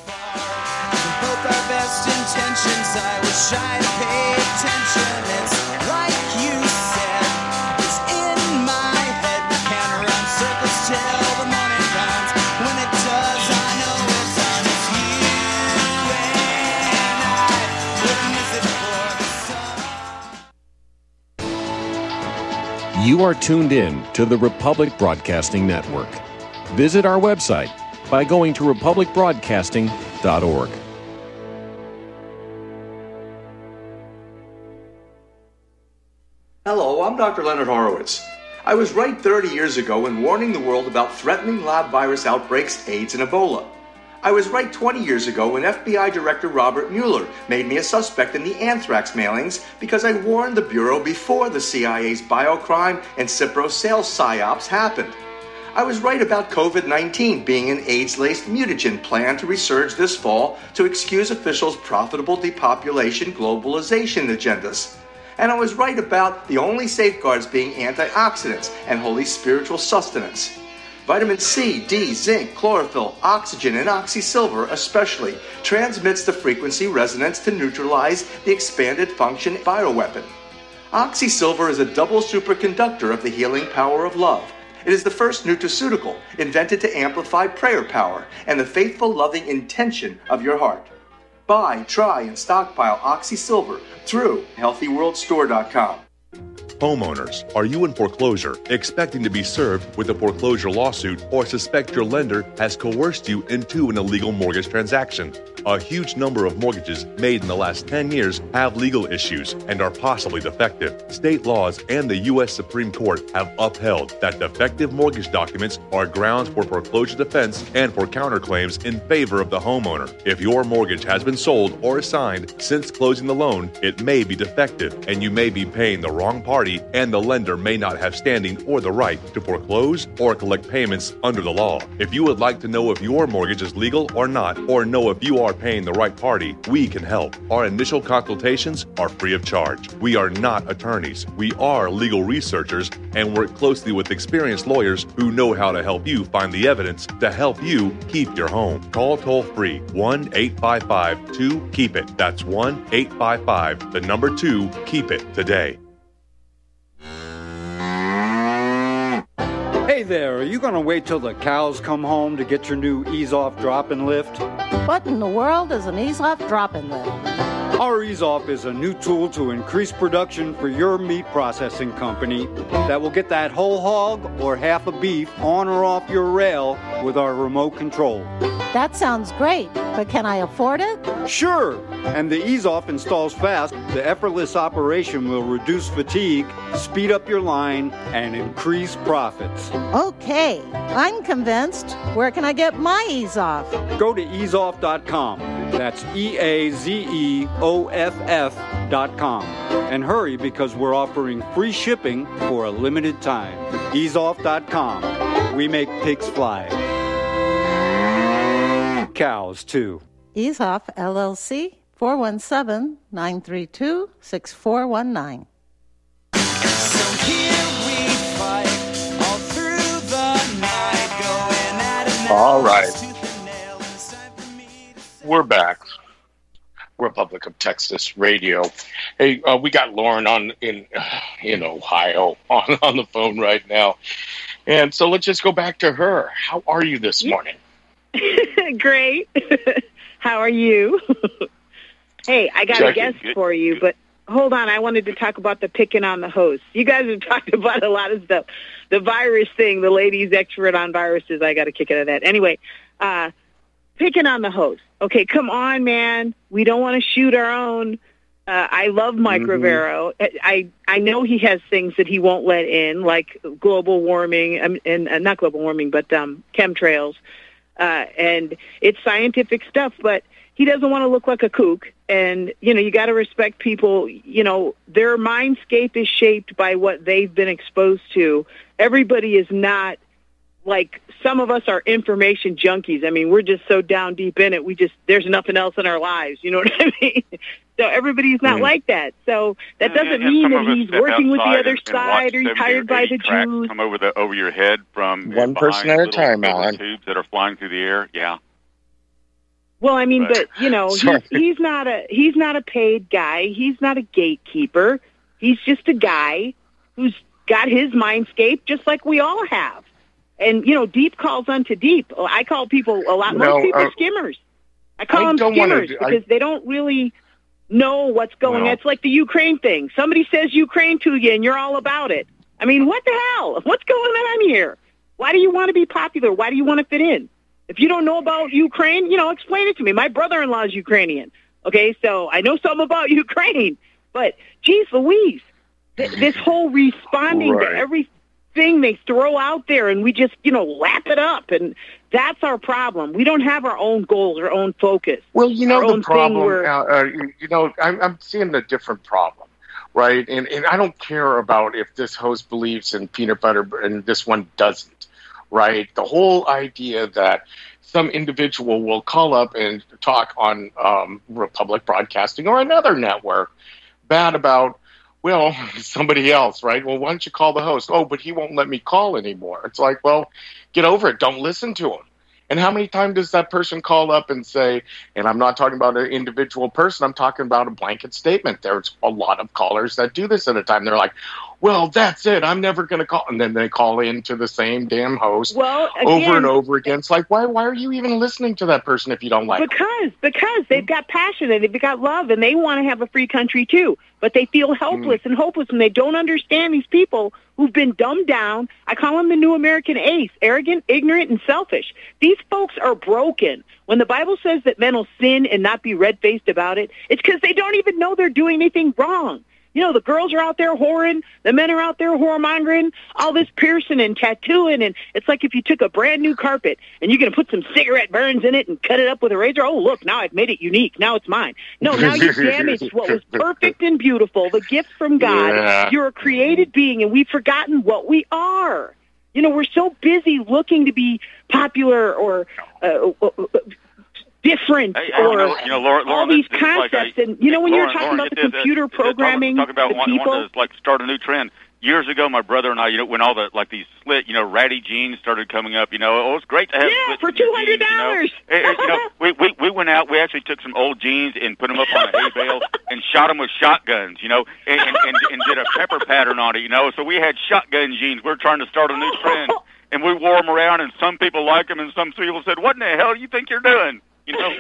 Speaker 10: Both our best intentions, I was shy to pay attention. It's like you said, it's in my head. We can run circles till the morning comes. When it does, I know it's on. It's you and I wouldn't miss it for the sun.
Speaker 11: You are tuned in to the Republic Broadcasting Network. Visit our website by going to republic broadcasting dot org.
Speaker 12: Hello, I'm Doctor Leonard Horowitz. I was right thirty years ago in warning the world about threatening lab virus outbreaks, AIDS, and Ebola. I was right twenty years ago when F B I Director Robert Mueller made me a suspect in the anthrax mailings because I warned the Bureau before the C I A's biocrime and Cipro sales psyops happened. I was right about COVID nineteen being an AIDS-laced mutagen planned to resurge this fall to excuse officials' profitable depopulation globalization agendas. And I was right about the only safeguards being antioxidants and holy spiritual sustenance. Vitamin C, D, zinc, chlorophyll, oxygen, and oxysilver especially transmits the frequency resonance to neutralize the expanded function bioweapon. Oxysilver is a double superconductor of the healing power of love. It is the first nutraceutical invented to amplify prayer power and the faithful, loving intention of your heart. Buy, try, and stockpile Oxysilver through healthy world store dot com.
Speaker 13: Homeowners, are you in foreclosure, expecting to be served with a foreclosure lawsuit, or suspect your lender has coerced you into an illegal mortgage transaction? A huge number of mortgages made in the last ten years have legal issues and are possibly defective. State laws and the U S Supreme Court have upheld that defective mortgage documents are grounds for foreclosure defense and for counterclaims in favor of the homeowner. If your mortgage has been sold or assigned since closing the loan, it may be defective and you may be paying the wrong party, and the lender may not have standing or the right to foreclose or collect payments under the law. If you would like to know if your mortgage is legal or not, or know if you are paying the right party, we can help. Our initial consultations are free of charge. We are not attorneys. We are legal researchers and work closely with experienced lawyers who know how to help you find the evidence to help you keep your home. Call toll-free one eight five five two keep it. That's one eight five five, the number two, keep it today.
Speaker 14: Hey there, are you going to wait till the cows come home to get your new Ease-Off drop-in lift?
Speaker 15: What in the world is an Ease-Off drop-in lift?
Speaker 14: Our Ease-Off is a new tool to increase production for your meat processing company that will get that whole hog or half a beef on or off your rail with our remote control.
Speaker 15: That sounds great, but can I afford it?
Speaker 14: Sure, and the Ease-Off installs fast. The effortless operation will reduce fatigue, speed up your line, and increase profits.
Speaker 15: Okay, I'm convinced. Where can I get my Ease-Off?
Speaker 14: Go to ease off dot com. That's E A Z E O F F dot com. And hurry, because we're offering free shipping for a limited time. ease off dot com. We make pigs fly. Cows, too.
Speaker 15: Ease-Off, L L C, four one seven, nine three two, six four one nine.
Speaker 10: So here we fight all through the night, going at it.
Speaker 1: All right. We're back. Republic of Texas Radio. Hey, uh, we got Lauren on in in Ohio on, on the phone right now. And so let's just go back to her. How are you this morning?
Speaker 9: Great. How are you? Hey, I got
Speaker 1: Jackie,
Speaker 9: a guest
Speaker 1: good.
Speaker 9: for you, but hold on. I wanted to talk about the picking on the host. You guys have talked about a lot of stuff. The virus thing, the lady's expert on viruses, I got to kick out of that. Anyway, uh, picking on the host. Okay, come on, man. We don't want to shoot our own. Uh, I love Mike mm-hmm. Rivero. I I know he has things that he won't let in, like global warming, um, and uh, not global warming, but um, chemtrails. Uh, and it's scientific stuff, but he doesn't want to look like a kook. And, you know, you got to respect people. You know, their mindscape is shaped by what they've been exposed to. Everybody is not like, some of us are information junkies. I mean, we're just so down deep in it. We just, there's nothing else in our lives. You know what I mean? So everybody's not mm. like that. So that doesn't
Speaker 3: and, and
Speaker 9: mean that he's working with the other
Speaker 3: and,
Speaker 9: side
Speaker 3: and
Speaker 9: or he's hired by the Jews.
Speaker 3: Come over the over your head from
Speaker 1: one person at a time, Alan.
Speaker 3: Tubes that are flying through the air. Yeah.
Speaker 9: Well, I mean,
Speaker 3: but,
Speaker 9: but you know, he's, he's not a he's not a paid guy. He's not a gatekeeper. He's just a guy who's got his mindscape, just like we all have. And you know, deep calls unto deep. I call people a lot.
Speaker 1: No,
Speaker 9: most people
Speaker 1: uh,
Speaker 9: skimmers. I call
Speaker 1: I
Speaker 9: them skimmers
Speaker 1: do,
Speaker 9: because
Speaker 1: I,
Speaker 9: they don't really know what's going on.
Speaker 1: no.
Speaker 9: It's like the Ukraine thing. Somebody says Ukraine to you, and you're all about it. I mean, what the hell? What's going on here? Why do you want to be popular? Why do you want to fit in? If you don't know about Ukraine, you know, explain it to me. My brother-in-law is Ukrainian. Okay, so I know something about Ukraine. But, geez Louise, th- this whole responding
Speaker 1: Right.
Speaker 9: to everything they throw out there, and we just, you know, lap it up, and that's our problem. We don't have our own goals, our own focus.
Speaker 1: Well, you know
Speaker 9: our
Speaker 1: the
Speaker 9: own
Speaker 1: problem.
Speaker 9: thing where,
Speaker 1: Uh, uh, you you know, I'm, I'm seeing a different problem, right? And and I don't care about if this host believes in peanut butter and this one doesn't, right? The whole idea that some individual will call up and talk on um, Republic Broadcasting or another network bad about, well, somebody else, right? Well, why don't you call the host? Oh, but he won't let me call anymore. It's like, well, get over it. Don't listen to him. And how many times does that person call up and say, and I'm not talking about an individual person, I'm talking about a blanket statement. There's a lot of callers that do this at a time. They're like, well, that's it. I'm never going to call. And then they call into the same damn host
Speaker 9: well, again,
Speaker 1: over and over again. It's like, why, why are you even listening to that person if you don't like them?
Speaker 9: Because, because they've got passion and they've got love and they want to have a free country too. But they feel helpless mm. and hopeless and they don't understand these people who've been dumbed down. I call them the new American ace, arrogant, ignorant, and selfish. These folks are broken. When the Bible says that men will sin and not be red-faced about it, it's because they don't even know they're doing anything wrong. You know, the girls are out there whoring, the men are out there whoremongering, all this piercing and tattooing, and it's like if you took a brand new carpet and you're going to put some cigarette burns in it and cut it up with a razor. Oh, look, now I've made it unique. Now it's mine. No, now you damaged what was perfect and beautiful, the gift from God.
Speaker 1: Yeah.
Speaker 9: You're a created being, and we've forgotten what we are. You know, we're so busy looking to be popular or uh, different
Speaker 3: Hey,
Speaker 9: or
Speaker 3: you know, you know, Lauren,
Speaker 9: all
Speaker 3: Lauren,
Speaker 9: these
Speaker 3: this is like
Speaker 9: concepts.
Speaker 3: a-
Speaker 9: and, you know, when
Speaker 3: Lauren,
Speaker 9: you're talking
Speaker 3: Lauren,
Speaker 9: about the
Speaker 3: get this,
Speaker 9: computer
Speaker 3: uh, talking-
Speaker 9: programming,
Speaker 3: talking about
Speaker 9: the
Speaker 3: one,
Speaker 9: people.
Speaker 3: one to, like start a new trend. Years ago, my brother and I, you know, when all the like these slit, you know, ratty jeans started coming up, you know, oh, it's great to have
Speaker 9: Yeah,
Speaker 3: slits
Speaker 9: for
Speaker 3: in your
Speaker 9: two hundred dollars.
Speaker 3: jeans, You know, Eh, eh, you know we, we we went out, we actually took some old jeans and put them up on a hay bale and shot them with shotguns, you know, and, and, and, and did a pepper pattern on it, you know. So we had shotgun jeans. We're trying to start a new trend, and we wore them around, and some people liked them, and some people said, "What in the hell do you think you're doing?" You know.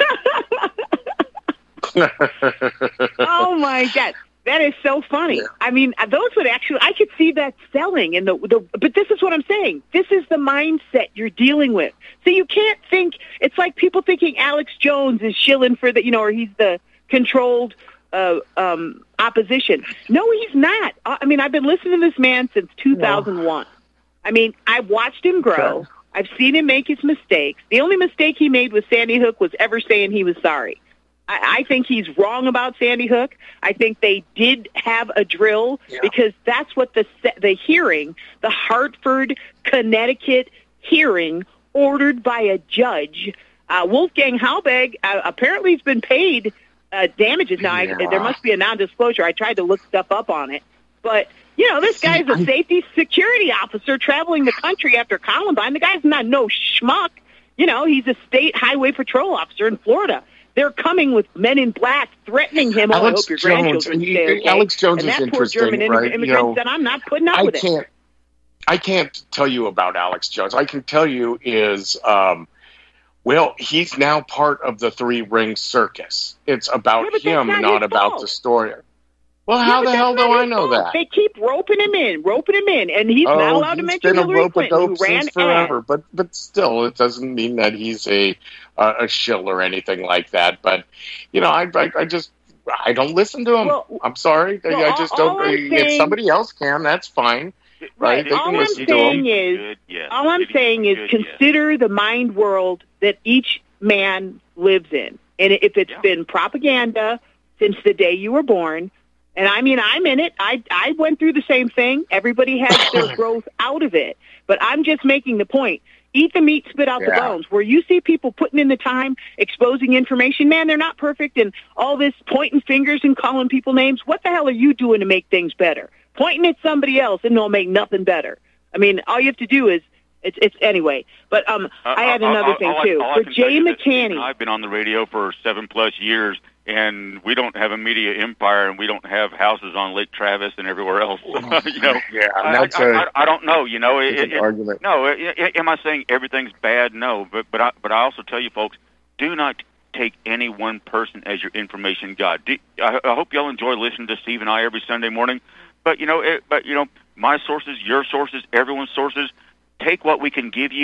Speaker 9: Oh my God, that is so funny. Yeah. I mean, those would actually, I could see that selling. And the, the, but this is what I'm saying. This is the mindset you're dealing with. So you can't think. It's like people thinking Alex Jones is shilling for the, you know, or he's the controlled uh, um, opposition. No, he's not. I mean, I've been listening to this man since two thousand one. No. I mean, I've watched him grow. Okay. I've seen him make his mistakes. The only mistake he made with Sandy Hook was ever saying he was sorry. I, I think he's wrong about Sandy Hook. I think they did have a drill yeah. because that's what the the hearing, the Hartford, Connecticut hearing ordered by a judge. Uh, Wolfgang Halbig uh, apparently has been paid uh, damages. Now, yeah. I, there must be a non-disclosure. I tried to look stuff up on it. But, you know, this guy's a safety security officer traveling the country after Columbine. The guy's not no schmuck. You know, he's a state highway patrol officer in Florida. They're coming with men in black, threatening him. Oh, I hope your grandchildren stay okay.
Speaker 1: Alex Jones
Speaker 9: and
Speaker 1: is
Speaker 9: that
Speaker 1: interesting,
Speaker 9: poor German
Speaker 1: right?
Speaker 9: immigrant
Speaker 1: you know,
Speaker 9: said, I'm not putting up
Speaker 1: I
Speaker 9: with
Speaker 1: can't,
Speaker 9: it.
Speaker 1: I can't tell you about Alex Jones. I can tell you is, um, well, he's now part of the Three Ring Circus. It's about
Speaker 9: yeah,
Speaker 1: him,
Speaker 9: not,
Speaker 1: not about
Speaker 9: fault.
Speaker 1: the story. Well,
Speaker 9: yeah,
Speaker 1: how the hell do I know
Speaker 9: fault.
Speaker 1: that?
Speaker 9: They keep roping him in, roping him in, and he's
Speaker 1: oh,
Speaker 9: not allowed to mention
Speaker 1: been
Speaker 9: Hillary
Speaker 1: a
Speaker 9: Clinton, who ran
Speaker 1: since forever.
Speaker 9: ad.
Speaker 1: But but still, it doesn't mean that he's a uh, a shill or anything like that. But you know, I I, I just I don't listen to him. Well, I'm sorry,
Speaker 9: well,
Speaker 1: I just
Speaker 9: all,
Speaker 1: don't.
Speaker 9: all
Speaker 1: if
Speaker 9: saying,
Speaker 1: somebody else can, that's fine.
Speaker 9: Right.
Speaker 1: right? They
Speaker 9: all
Speaker 1: can
Speaker 9: I'm
Speaker 1: listen
Speaker 9: saying
Speaker 1: to
Speaker 9: is,
Speaker 3: good, yes.
Speaker 9: all I'm saying is,
Speaker 3: good,
Speaker 9: consider
Speaker 3: yes.
Speaker 9: the mind world that each man lives in, and if it's
Speaker 3: yeah.
Speaker 9: been propaganda since the day you were born. And I mean, I'm in it. I I went through the same thing. Everybody has their growth out of it. But I'm just making the point. Eat the meat, spit out
Speaker 1: yeah.
Speaker 9: the bones. Where you see people putting in the time, exposing information, man, they're not perfect. And all this pointing fingers and calling people names. What the hell are you doing to make things better? Pointing at somebody else and it'll make nothing better. I mean, all you have to do is, it's, it's anyway. But um,
Speaker 3: uh,
Speaker 9: I had another
Speaker 3: all,
Speaker 9: thing,
Speaker 3: all
Speaker 9: too.
Speaker 3: I,
Speaker 9: For Jay McCanney.
Speaker 3: I've been on the radio for seven plus years. And we don't have a media empire, and we don't have houses on Lake Travis and everywhere else. you know,
Speaker 1: yeah,
Speaker 3: I,
Speaker 1: that's
Speaker 3: I,
Speaker 1: a,
Speaker 3: I, I don't know. You know, it,
Speaker 1: an
Speaker 3: it,
Speaker 1: argument.
Speaker 3: No, it, it, am I saying everything's bad? No, but but I, but I also tell you, folks, do not take any one person as your information god. Do, I, I hope y'all enjoy listening to Steve and I every Sunday morning. But you know, it, but you know, my sources, your sources, everyone's sources. Take what we can give you.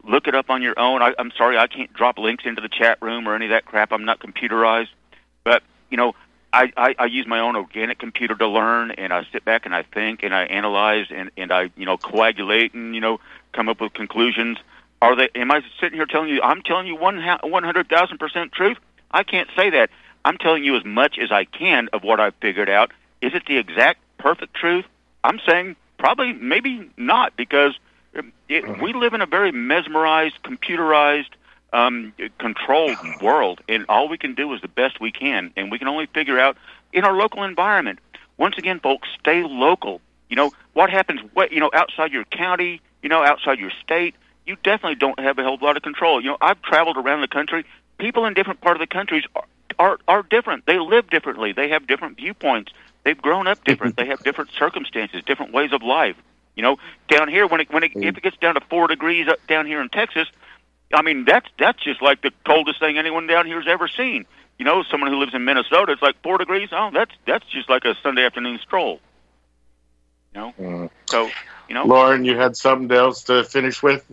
Speaker 3: look it up on your own. I, I'm sorry, I can't drop links into the chat room or any of that crap. I'm not computerized. But, you know, I, I, I use my own organic computer to learn, and I sit back and I think and I analyze and, and I, you know, coagulate and, you know, come up with conclusions. Are they? Am I sitting here telling you, I'm telling you one hundred thousand percent truth? I can't say that. I'm telling you as much as I can of what I've figured out. Is it the exact perfect truth? I'm saying probably maybe not, because it, we live in a very mesmerized, computerized, um, controlled world, and all we can do is the best we can, and we can only figure out in our local environment. Once again, folks, stay local. You know, what happens, what, you know, outside your county, you know, outside your state, you definitely don't have a hell of a lot of control. You know, I've traveled around the country. People in different part of the countries are, are, are different. They live differently. They have different viewpoints. They've grown up different. They have different circumstances, different ways of life. You know, down here, when it, when it, if it gets down to four degrees up down here in Texas, I mean, that's that's just like the coldest thing anyone down here has ever seen. You know, someone who lives in Minnesota, it's like four degrees. Oh, that's that's just like a Sunday afternoon stroll. You know,
Speaker 1: mm.
Speaker 3: so you know,
Speaker 1: Lauren, you had something else to finish with?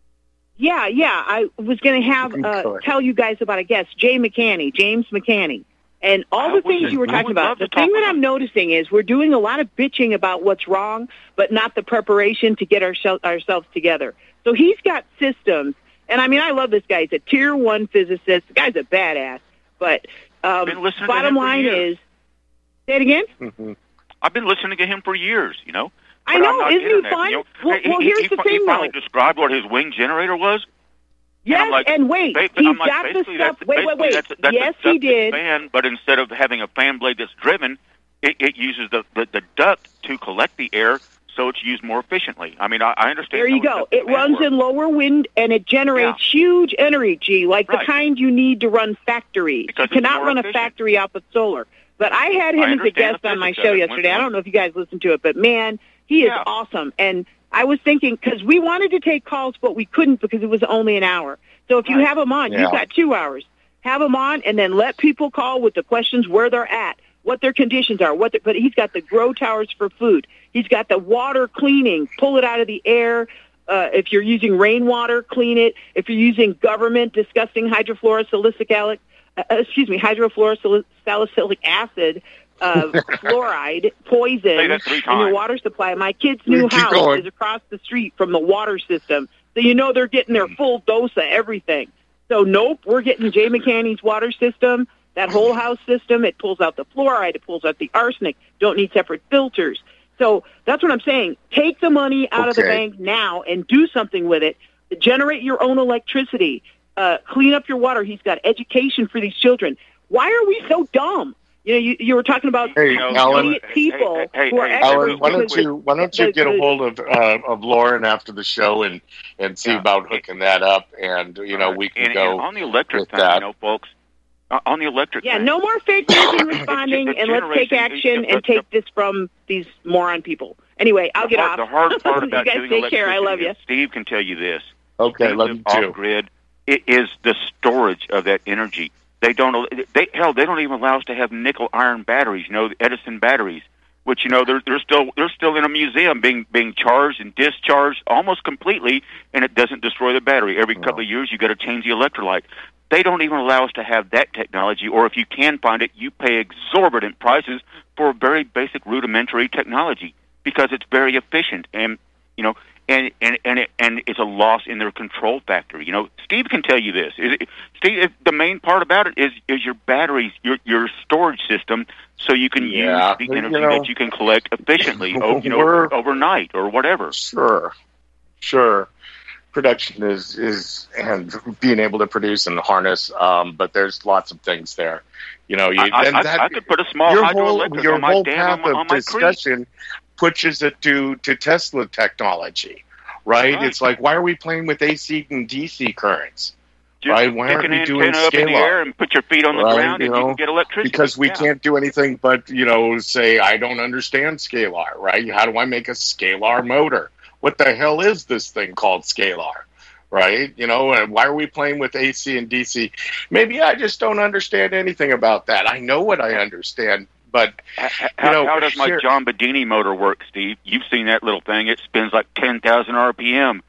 Speaker 9: Yeah, yeah. I was going to have uh, tell you guys about a guest, Jay McCanney, James McCanney. And all the things you were talking about, the thing that I'm noticing is we're doing a lot of bitching about what's wrong, but not the preparation to get our, ourselves together. So he's got systems, and I mean, I love this guy. He's a tier one physicist. The guy's a badass. But um, bottom line is, say it again?
Speaker 3: Mm-hmm. I've been listening to him for years, you know.
Speaker 9: I know, isn't he fun?
Speaker 3: You know,
Speaker 9: well,
Speaker 3: he,
Speaker 9: well, here's
Speaker 3: he,
Speaker 9: the
Speaker 3: he,
Speaker 9: thing,
Speaker 3: he finally
Speaker 9: though.
Speaker 3: described what his wing generator was.
Speaker 9: Yes,
Speaker 3: and, like,
Speaker 9: and wait,
Speaker 3: ba-
Speaker 9: he's
Speaker 3: I'm like,
Speaker 9: got the stuff.
Speaker 3: That's,
Speaker 9: wait, wait, wait.
Speaker 3: That's, that's
Speaker 9: yes,
Speaker 3: a
Speaker 9: he did.
Speaker 3: Fan, but instead of having a fan blade that's driven, it, it uses the, the, the duct to collect the air, so it's used more efficiently. I mean, I, I understand.
Speaker 9: There you go. It runs
Speaker 3: works.
Speaker 9: in lower wind, and it generates
Speaker 3: Yeah.
Speaker 9: huge energy, like
Speaker 3: Right.
Speaker 9: the kind you need to run factories.
Speaker 3: Because
Speaker 9: you
Speaker 3: it's
Speaker 9: cannot
Speaker 3: more
Speaker 9: run
Speaker 3: efficient.
Speaker 9: a factory off of solar. But I had him
Speaker 3: I
Speaker 9: as a
Speaker 3: understand
Speaker 9: guest
Speaker 3: the
Speaker 9: on my
Speaker 3: physics
Speaker 9: show
Speaker 3: of it.
Speaker 9: yesterday. I
Speaker 3: When-
Speaker 9: don't know if you guys listened to it, but man, he is
Speaker 3: Yeah.
Speaker 9: awesome. And I was thinking, because we wanted to take calls, but we couldn't because it was only an hour. So if you
Speaker 3: Right.
Speaker 9: have him on,
Speaker 1: Yeah.
Speaker 9: you've got two hours. Have him on, and then let people call with the questions where they're at, what their conditions are. What, the, but he's got the grow towers for food. He's got the water cleaning, pull it out of the air. Uh, if you're using rainwater, clean it. If you're using government disgusting hydrofluorosilicic, uh, excuse me, hydrofluorosalicylic acid, uh, fluoride, poison
Speaker 3: Say that three
Speaker 9: in your
Speaker 3: times.
Speaker 9: water supply. My kid's new
Speaker 1: Keep
Speaker 9: house
Speaker 1: going.
Speaker 9: is across the street from the water system, so you know they're getting their full dose of everything. So nope, we're getting Jay McCanney's water system, that whole house system. It pulls out the fluoride, it pulls out the arsenic. Don't need separate filters. So that's what I'm saying. Take the money out of the
Speaker 1: Okay.
Speaker 9: bank now and do something with it. Generate your own electricity. Uh, clean up your water. He's got education for these children. Why are we so dumb? You know, you, you were talking about
Speaker 1: Hey,
Speaker 9: these
Speaker 1: Alan.
Speaker 9: idiot people
Speaker 3: Hey, hey,
Speaker 9: who are
Speaker 3: hey,
Speaker 9: experts.
Speaker 1: Alan, why don't
Speaker 9: because
Speaker 1: you why don't you
Speaker 9: the-
Speaker 1: get a
Speaker 9: the-
Speaker 1: hold of uh, of Lauren after the show and, and see
Speaker 3: Yeah.
Speaker 1: about hooking that up, and you know
Speaker 3: Right.
Speaker 1: we can
Speaker 3: and,
Speaker 1: go
Speaker 3: and on the electric
Speaker 1: with
Speaker 3: thing,
Speaker 1: that.
Speaker 3: you know, folks. Uh, on the electric
Speaker 9: Yeah,
Speaker 3: thing.
Speaker 9: no more fake news and responding,
Speaker 3: The
Speaker 9: and let's take
Speaker 3: generation-
Speaker 9: action
Speaker 3: the-
Speaker 9: and
Speaker 3: the-
Speaker 9: take this from these moron people. Anyway, I'll get
Speaker 3: the,
Speaker 9: off.
Speaker 3: The hard part
Speaker 9: You
Speaker 3: about
Speaker 9: guys
Speaker 3: doing
Speaker 9: take care. I
Speaker 3: electricity
Speaker 9: love you.
Speaker 3: is Steve can tell you this.
Speaker 1: Okay,
Speaker 3: Steve
Speaker 1: love
Speaker 3: lives
Speaker 1: you too.
Speaker 3: off grid. It is the storage of that energy. They don't. They hell. They don't even allow us to have nickel iron batteries. You know, the Edison batteries, which you know they're they're still they're still in a museum being being charged and discharged almost completely, and it doesn't destroy the battery. Every couple of years, you got to change the electrolyte. They don't even allow us to have that technology, or if you can find it, you pay exorbitant prices for a very basic rudimentary technology because it's very efficient and you know. And and and, it, and it's a loss in their control factor. You know, Steve can tell you this. Is it, Steve, the main part about it is is your batteries, your your storage system, so you can
Speaker 1: Yeah,
Speaker 3: use the
Speaker 1: you
Speaker 3: energy
Speaker 1: know,
Speaker 3: that you can collect efficiently, oh, you know,
Speaker 1: we're-
Speaker 3: overnight or whatever.
Speaker 1: Sure, sure. Production is is and being able to produce and harness, um, but there's lots of things there. You know, you,
Speaker 3: I,
Speaker 1: and
Speaker 3: I,
Speaker 1: that,
Speaker 3: I could put a small
Speaker 1: your whole
Speaker 3: hydroelectric
Speaker 1: your
Speaker 3: on my
Speaker 1: whole
Speaker 3: dam
Speaker 1: path
Speaker 3: on my,
Speaker 1: of
Speaker 3: on my creek.
Speaker 1: discussion pushes it to to Tesla technology, right?
Speaker 3: Right.
Speaker 1: It's like, why are we playing with A C and D C currents?
Speaker 3: Just
Speaker 1: right? Why
Speaker 3: stick
Speaker 1: aren't
Speaker 3: an
Speaker 1: we doing
Speaker 3: antenna up in the
Speaker 1: scalar?
Speaker 3: air and put your feet on the
Speaker 1: Right,
Speaker 3: ground,
Speaker 1: you
Speaker 3: and you
Speaker 1: know,
Speaker 3: can get electricity.
Speaker 1: Because we
Speaker 3: Yeah.
Speaker 1: can't do anything but, you know, say, I don't understand scalar, right? How do I make a scalar motor? What the hell is this thing called scalar, right? You know, and why are we playing with A C and D C? Maybe I just don't understand anything about that. I know what I understand, but,
Speaker 3: How,
Speaker 1: you know,
Speaker 3: how does my
Speaker 1: here-
Speaker 3: John Bedini motor work, Steve? You've seen that little thing. It spins like ten thousand R P M.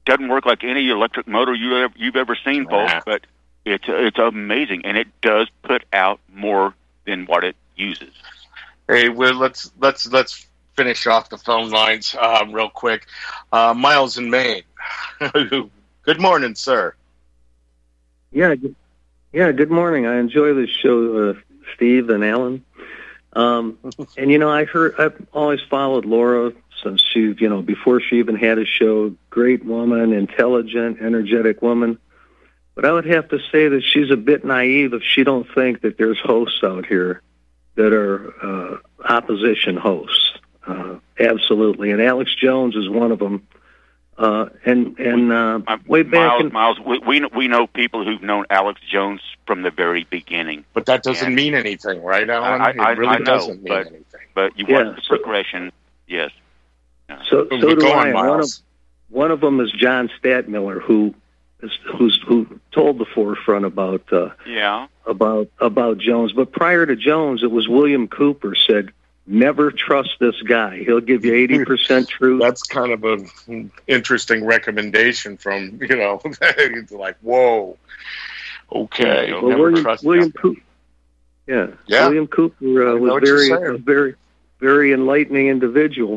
Speaker 3: doesn't work like any electric motor you ever, you've ever seen, folks.
Speaker 1: Nah.
Speaker 3: But it's it's amazing, and it does put out more than what it uses.
Speaker 1: Hey, well, let's let's let's finish off the phone lines um, real quick. Uh, Miles in Maine. Good morning, sir.
Speaker 16: Yeah, good- yeah. Good morning. I enjoy this show, uh, Steve and Alan. Um, and you know, I heard I've always followed Laura since she, you know, before she even had a show. Great woman, intelligent, energetic woman. But I would have to say that she's a bit naive if she don't think that there's hosts out here that are uh, opposition hosts. Uh, absolutely, and Alex Jones is one of them. Uh, and and uh, way back,
Speaker 3: Miles,
Speaker 16: in,
Speaker 3: Miles, we, we know- we know people who've known Alex Jones from the very beginning.
Speaker 1: But that doesn't
Speaker 3: And-
Speaker 1: mean anything, right, Alan?
Speaker 3: I, I,
Speaker 1: it really
Speaker 3: I know,
Speaker 1: doesn't mean
Speaker 3: but,
Speaker 1: anything.
Speaker 3: But you
Speaker 16: Yeah,
Speaker 3: want the
Speaker 16: so-
Speaker 3: progression, yes.
Speaker 16: so so
Speaker 1: Go
Speaker 16: do
Speaker 1: on,
Speaker 16: I. And One of
Speaker 1: Miles.
Speaker 16: one of them is John Stadtmiller, who is who's who told the Forefront about uh,
Speaker 3: Yeah.
Speaker 16: about about Jones. But prior to Jones, it was William Cooper said, "Never trust this guy. He'll give you eighty percent truth."
Speaker 1: That's kind of an interesting recommendation from, you know, it's like, whoa, okay.
Speaker 16: Well,
Speaker 1: never
Speaker 16: William,
Speaker 1: trust
Speaker 16: William
Speaker 1: that.
Speaker 16: Cooper, yeah,
Speaker 1: Yeah.
Speaker 16: William Cooper uh,
Speaker 1: I know
Speaker 16: was
Speaker 1: what you're
Speaker 16: very,
Speaker 1: saying.
Speaker 16: a very, very enlightening individual.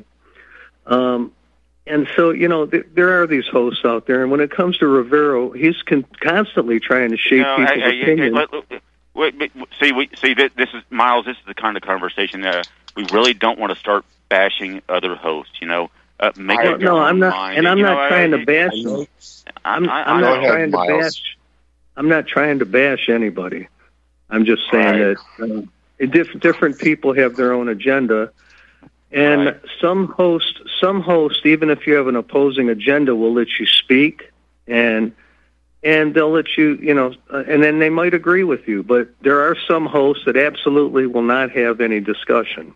Speaker 16: Um, and so, you know, th- there are these hosts out there, and when it comes to Rivero, he's con- constantly trying to shape
Speaker 3: No,
Speaker 16: people's
Speaker 3: I- I- I-
Speaker 16: opinions.
Speaker 3: let- let- wait, wait, see, we, see, this, this is Miles. This is the kind of conversation that we really don't want to start bashing other hosts. You know, uh, make
Speaker 16: no,
Speaker 3: up your
Speaker 16: no,
Speaker 3: own
Speaker 16: I'm not,
Speaker 3: mind.
Speaker 16: and I'm
Speaker 3: you
Speaker 16: not
Speaker 3: know,
Speaker 16: trying
Speaker 3: I,
Speaker 16: to bash
Speaker 3: I,
Speaker 16: them.
Speaker 3: I'm,
Speaker 16: I'm,
Speaker 3: I,
Speaker 16: I'm
Speaker 3: I,
Speaker 16: not
Speaker 1: ahead,
Speaker 16: trying to
Speaker 1: Miles.
Speaker 16: bash. I'm not trying to bash anybody. I'm just saying
Speaker 1: Right.
Speaker 16: that uh, diff- different people have their own agenda, and
Speaker 3: Right.
Speaker 16: some hosts, some hosts, even if you have an opposing agenda, will let you speak, and and they'll let you, you know, uh, and then they might agree with you. But there are some hosts that absolutely will not have any discussion,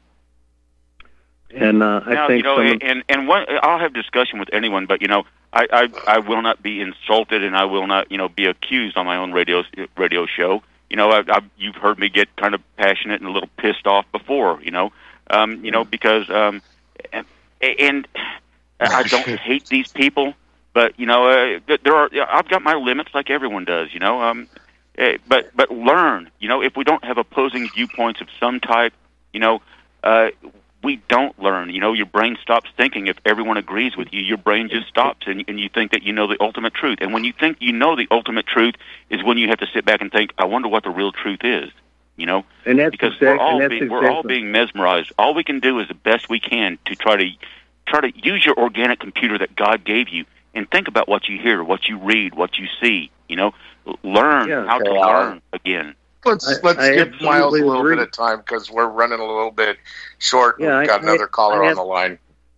Speaker 16: and uh, I
Speaker 3: now,
Speaker 16: think
Speaker 3: you know,
Speaker 16: some of-
Speaker 3: and and one, I'll have discussion with anyone, but you know, I, I I will not be insulted, and I will not, you know, be accused on my own radio radio show. You know, I, I, you've heard me get kind of passionate and a little pissed off before. You know, um, you know, because um, and, and I don't hate these people, but you know, uh, there are. I've got my limits, like everyone does. You know, um, eh, but but learn. You know, if we don't have opposing viewpoints of some type, you know, uh, we don't learn. You know, your brain stops thinking if everyone agrees with you. Your brain just stops, and, and you think that you know the ultimate truth. And when you think you know the ultimate truth is when you have to sit back and think, I wonder what the real truth is. You know,
Speaker 16: and that's
Speaker 3: because
Speaker 16: exact-
Speaker 3: we're all
Speaker 16: and that's
Speaker 3: being, we're all
Speaker 16: exactly-
Speaker 3: being mesmerized. All we can do is the best we can to try to try to use your organic computer that God gave you and think about what you hear, what you read, what you see. You know, L- learn
Speaker 16: Yeah.
Speaker 3: how to
Speaker 1: Okay, Alan.
Speaker 3: learn again.
Speaker 1: Let's
Speaker 16: I-
Speaker 1: let's
Speaker 16: I
Speaker 1: give
Speaker 16: absolutely
Speaker 1: Miles a little
Speaker 16: agree.
Speaker 1: bit of time because we're running a little bit short.
Speaker 16: Yeah,
Speaker 1: We've got
Speaker 16: I-
Speaker 1: another
Speaker 16: I-
Speaker 1: caller
Speaker 16: I
Speaker 1: on the line.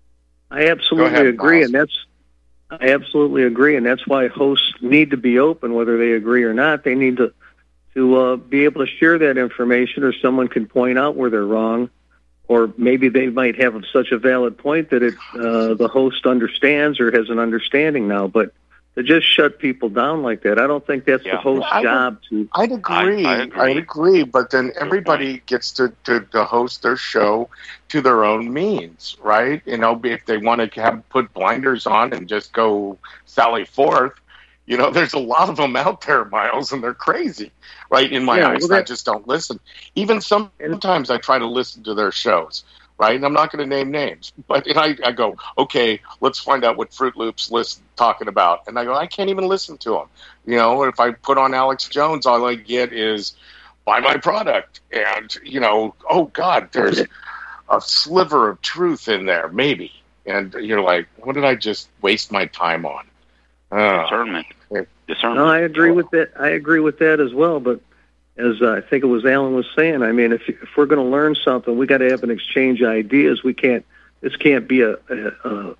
Speaker 16: I absolutely
Speaker 1: ahead,
Speaker 16: agree,
Speaker 1: Miles.
Speaker 16: and that's I absolutely agree, and that's why hosts need to be open, whether they agree or not. They need to to uh, be able to share that information, or someone can point out where they're wrong, or maybe they might have such a valid point that it uh, the host understands or has an understanding now. But to just shut people down like that, I don't think that's
Speaker 3: Yeah.
Speaker 16: the host's
Speaker 1: I would-
Speaker 16: job to.
Speaker 1: I'd agree.
Speaker 3: I- I agree.
Speaker 1: I'd agree. But then everybody gets to, to, to host their show to their own means, right? You know, if they want to have put blinders on and just go sally forth, you know, there's a lot of them out there, Miles, and they're crazy, right? In my
Speaker 16: Yeah,
Speaker 1: eyes,
Speaker 16: well,
Speaker 1: I
Speaker 16: that-
Speaker 1: just don't listen. Even some, sometimes I try to listen to their shows, right? And I'm not going to name names, but and I, I go, okay, let's find out what Fruit Loops list talking about, and I go, I can't even listen to them. You know, if I put on Alex Jones, all I get is buy my product, and you know, oh God, there's a sliver of truth in there, maybe, and you're like, what did I just waste my time on? Uh,
Speaker 3: Discernment. Discernment.
Speaker 16: No, I agree with that. I agree with that as well. But as uh, I think it was Alan was saying, I mean, if if we're going to learn something, we got to have an exchange of ideas. We can't. This can't be a a, a,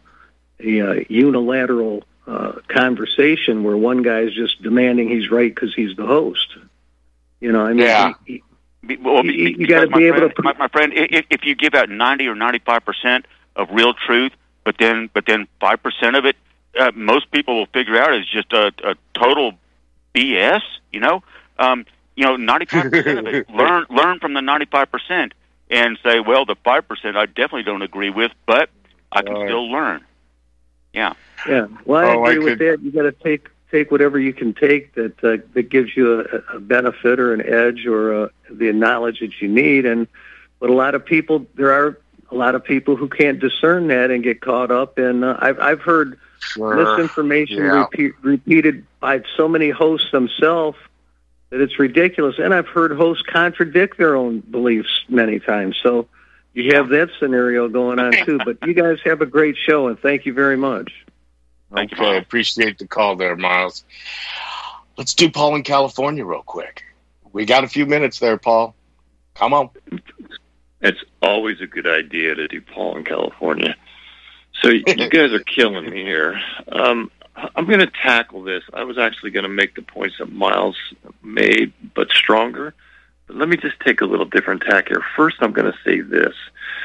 Speaker 16: a unilateral uh, conversation where one guy's just demanding he's right because he's the host. You know, I mean,
Speaker 1: Yeah.
Speaker 16: he- he-
Speaker 3: Be- well, be-
Speaker 16: You- you
Speaker 3: because
Speaker 16: gotta
Speaker 3: my
Speaker 16: be able
Speaker 3: friend,
Speaker 16: to-
Speaker 3: my, my friend. If, if you give out ninety or ninety-five percent of real truth, but then but then five percent of it, uh, most people will figure out is just a, a total B S. You know, um, you know, ninety-five percent of it. Learn learn from the ninety-five percent and say, well, the five percent I definitely don't agree with, but I can
Speaker 1: Right.
Speaker 3: still learn. Yeah.
Speaker 16: Yeah. Well, I
Speaker 1: Oh, I
Speaker 16: agree with
Speaker 1: could-
Speaker 16: that. You got to take take whatever you can take that uh, that gives you a, a benefit or an edge or uh, the knowledge that you need. And but a lot of people, there are a lot of people who can't discern that and get caught up. And uh, I've I've heard
Speaker 1: Sure.
Speaker 16: misinformation
Speaker 1: Yeah.
Speaker 16: repeat, repeated by so many hosts themselves that it's ridiculous. And I've heard hosts contradict their own beliefs many times. So you have that scenario going on too. But you guys have a great show, and thank you very much.
Speaker 3: Thank you,
Speaker 1: Okay,
Speaker 3: Miles.
Speaker 1: appreciate the call there, Miles. Let's do Paul in California real quick. We got a few minutes there, Paul. Come on.
Speaker 17: It's always a good idea to do Paul in California. So you guys are killing me here. Um, I'm going to tackle this. I was actually going to make the points that Miles made, but stronger. But let me just take a little different tack here. First, I'm going to say this.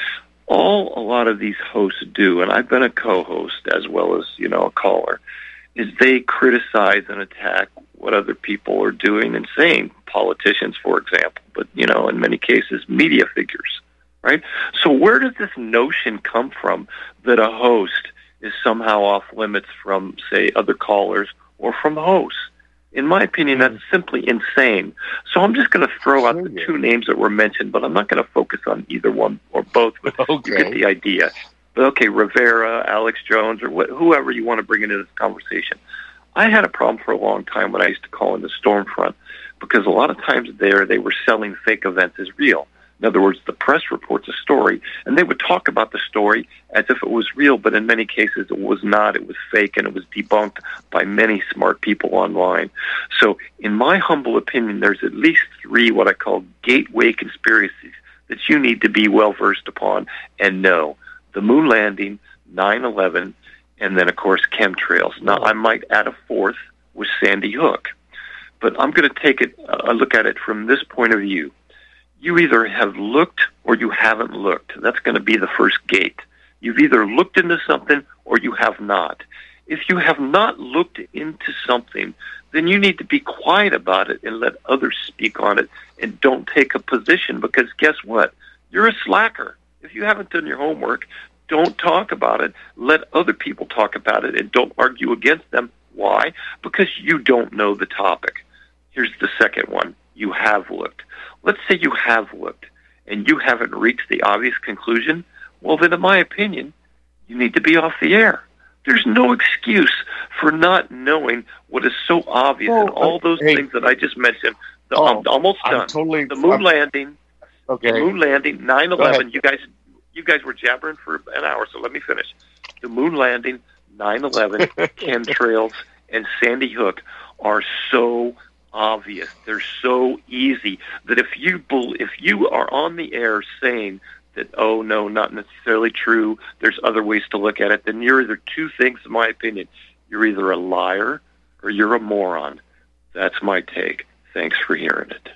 Speaker 17: All a lot of these hosts do, and I've been a co-host as well as, you know, a caller, is they criticize and attack what other people are doing and saying, politicians, for example, but, you know, in many cases, media figures, right? So where does this notion come from that a host is somehow off limits from, say, other callers or from hosts? In my opinion, that's simply insane. So I'm just going to throw out the two names that were mentioned, but I'm not going to focus on either one or both, but
Speaker 1: Okay.
Speaker 17: you get the idea. But okay, Rivera, Alex Jones, or wh- whoever you want to bring into this conversation. I had a problem for a long time when I used to call in the Stormfront, because a lot of times there they were selling fake events as real. In other words, the press reports a story, and they would talk about the story as if it was real, but in many cases it was not. It was fake, and it was debunked by many smart people online. So in my humble opinion, there's at least three what I call gateway conspiracies that you need to be well-versed upon and know. The moon landing, nine eleven, and then, of course, chemtrails. Now, I might add a fourth with Sandy Hook, but I'm going to take it a look at it from this point of view. You either have looked or you haven't looked. That's going to be the first gate. You've either looked into something or you have not. If you have not looked into something, then you need to be quiet about it and let others speak on it, and don't take a position, because guess what? You're a slacker. If you haven't done your homework, don't talk about it. Let other people talk about it, and don't argue against them. Why? Because you don't know the topic. Here's the second one. You have looked. Let's say you have looked and you haven't reached the obvious conclusion. Well, then, in my opinion, you need to be off the air. There's no excuse for not knowing what is so obvious,
Speaker 1: Well,
Speaker 17: and all those
Speaker 1: hey,
Speaker 17: things that I just mentioned. The,
Speaker 1: oh,
Speaker 17: I'm almost
Speaker 1: I'm
Speaker 17: done.
Speaker 1: totally-
Speaker 17: the moon
Speaker 1: I'm-
Speaker 17: landing.
Speaker 1: Okay.
Speaker 17: The moon landing, nine
Speaker 1: Go
Speaker 17: eleven.
Speaker 1: ahead.
Speaker 17: You guys, you guys were jabbering for an hour, so let me finish. The moon landing, nine eleven, chemtrails, and Sandy Hook are so obvious. They're so easy that if you bel- if you are on the air saying that, oh, no, not necessarily true, there's other ways to look at it, then you're either two things, in my opinion. You're either a liar or you're a moron. That's my take. Thanks for hearing it.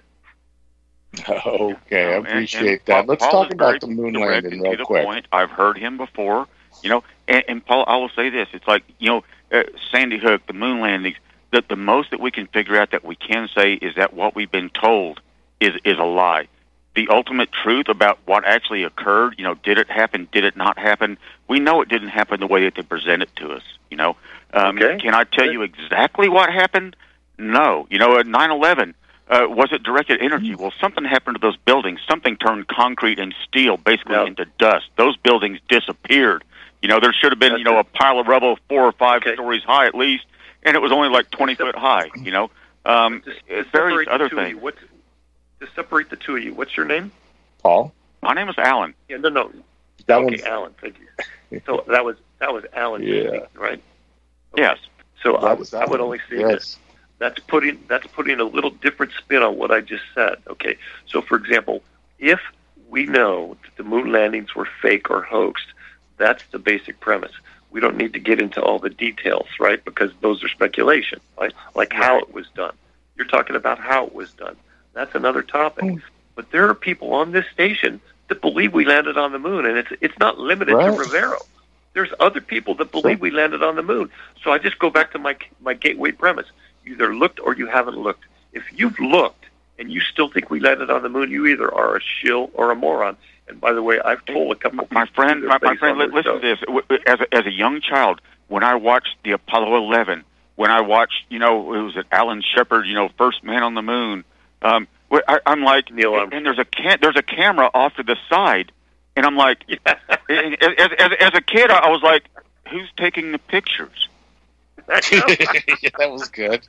Speaker 1: Okay, I
Speaker 3: And-
Speaker 1: appreciate
Speaker 3: and
Speaker 1: that.
Speaker 3: Paul-
Speaker 1: Let's
Speaker 3: Paul
Speaker 1: talk
Speaker 3: is
Speaker 1: about
Speaker 3: very
Speaker 1: the moon
Speaker 3: direct
Speaker 1: landing
Speaker 3: and
Speaker 1: real
Speaker 3: to the
Speaker 1: quick.
Speaker 3: point. I've heard him before, you know. And, and Paul, I will say this: it's like, you know, uh, Sandy Hook, the moon landings. That the most that we can figure out that we can say is that what we've been told is is a lie. The ultimate truth about what actually occurred, you know, did it happen? Did it not happen? We know it didn't happen the way that they present it to us. You know, um,
Speaker 17: Okay.
Speaker 3: Can I tell you exactly what happened? No. You know, at nine eleven. Uh, was it directed energy? Well, something happened to those buildings. Something turned concrete and steel basically
Speaker 17: Yep.
Speaker 3: into dust. Those buildings disappeared. You know, there should have been,
Speaker 17: That's
Speaker 3: you know,
Speaker 17: it.
Speaker 3: a pile of rubble four or five
Speaker 17: Okay.
Speaker 3: stories high at least, and it was only like twenty foot high, you know. Um,
Speaker 17: To, to
Speaker 3: various
Speaker 17: separate the
Speaker 3: other
Speaker 17: two of
Speaker 3: things.
Speaker 17: you, what, to separate the two of you, what's your name?
Speaker 1: Paul?
Speaker 3: My name is Alan.
Speaker 17: Yeah, no, no.
Speaker 1: That
Speaker 17: okay,
Speaker 1: one's-
Speaker 17: Alan. Thank you. So that was that was Alan,
Speaker 1: Yeah.
Speaker 17: speaking, right?
Speaker 3: Yes.
Speaker 17: So I,
Speaker 1: That was
Speaker 17: I would
Speaker 1: Alan.
Speaker 17: only say
Speaker 1: Yes.
Speaker 17: this. That's putting that's putting a little different spin on what I just said. Okay. So, for example, if we know that the moon landings were fake or hoaxed, that's the basic premise. We don't need to get into all the details, right? Because those are speculation, right? Like how it was done. You're talking about how it was done. That's another topic. But there are people on this station that believe we landed on the moon, and it's it's not limited
Speaker 1: Right.
Speaker 17: to Rivero. There's other people that believe we landed on the moon. So I just go back to my my gateway premise. You either looked or you haven't looked. If you've looked and you still think we landed on the moon, you either are a shill or a moron. And by the way, I've told a couple of
Speaker 3: My
Speaker 17: people
Speaker 3: friend,
Speaker 17: to
Speaker 3: my,
Speaker 17: their
Speaker 3: my
Speaker 17: face
Speaker 3: friend,
Speaker 17: on
Speaker 3: li-
Speaker 17: their
Speaker 3: listen to
Speaker 17: show.
Speaker 3: this. W- As a, as a young child, when I watched the Apollo eleven, when I watched, you know, it was at Alan Shepard, you know, first man on the moon. Um, I, I'm like, Neil, I'm... and there's a can- there's a camera off to the side, and I'm like, yeah. as, as, as a kid, I was like, who's taking the pictures?
Speaker 1: Yeah, that was good.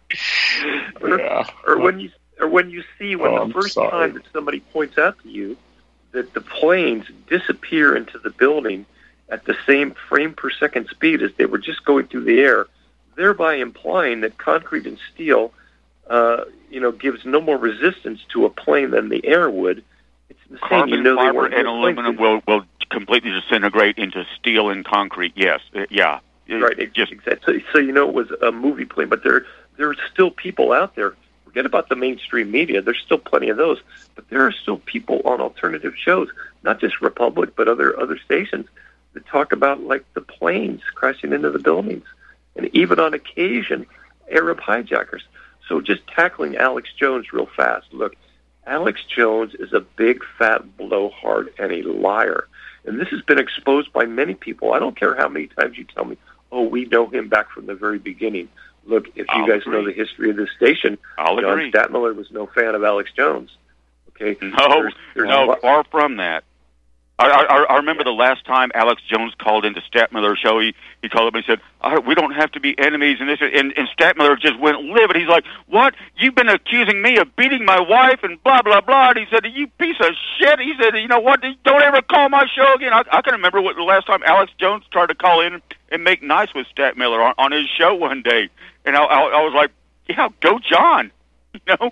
Speaker 17: or,
Speaker 1: Yeah.
Speaker 17: or when you or when you see when
Speaker 1: Oh,
Speaker 17: the first
Speaker 1: I'm sorry.
Speaker 17: time that somebody points out to you that the planes disappear into the building at the same frame per second speed as they were just going through the air, thereby implying that concrete and steel, uh, you know, gives no more resistance to a plane than the air would. It's the same.
Speaker 3: Carbon
Speaker 17: You know, they
Speaker 3: fiber
Speaker 17: weren't
Speaker 3: and
Speaker 17: real
Speaker 3: aluminum
Speaker 17: planes.
Speaker 3: will, will completely disintegrate into steel and concrete. Yes, Uh, yeah. It-
Speaker 17: Right, it-
Speaker 3: just
Speaker 17: exactly. So, so you know it was a movie plane, but there there are still people out there. Forget about the mainstream media. There's still plenty of those, but there are still people on alternative shows, not just Republic, but other other stations that talk about like the planes crashing into the buildings, and even on occasion Arab hijackers. So just tackling Alex Jones real fast. Look, Alex Jones is a big fat blowhard and a liar. And this has been exposed by many people. I don't care how many times you tell me, oh, we know him back from the very beginning. Look, if you
Speaker 3: I'll
Speaker 17: guys
Speaker 3: agree.
Speaker 17: know the history of this station,
Speaker 3: I'll
Speaker 17: John
Speaker 3: agree.
Speaker 17: Stadtmiller was no fan of Alex Jones. Okay?
Speaker 3: No,
Speaker 17: There's- there's a
Speaker 3: no,
Speaker 17: lot-
Speaker 3: far from that. I, I, I remember the last time Alex Jones called into Statmiller's show. He he called up and he said, "All right, "We don't have to be enemies." And this, and, and Statmiller just went livid. He's like, "What? You've been accusing me of beating my wife and blah blah blah." And he said, "You piece of shit." He said, "You know what? Don't ever call my show again." I, I can remember what the last time Alex Jones tried to call in and make nice with Statmiller on, on his show one day, and I, I, I was like, "Yeah, go John," you know.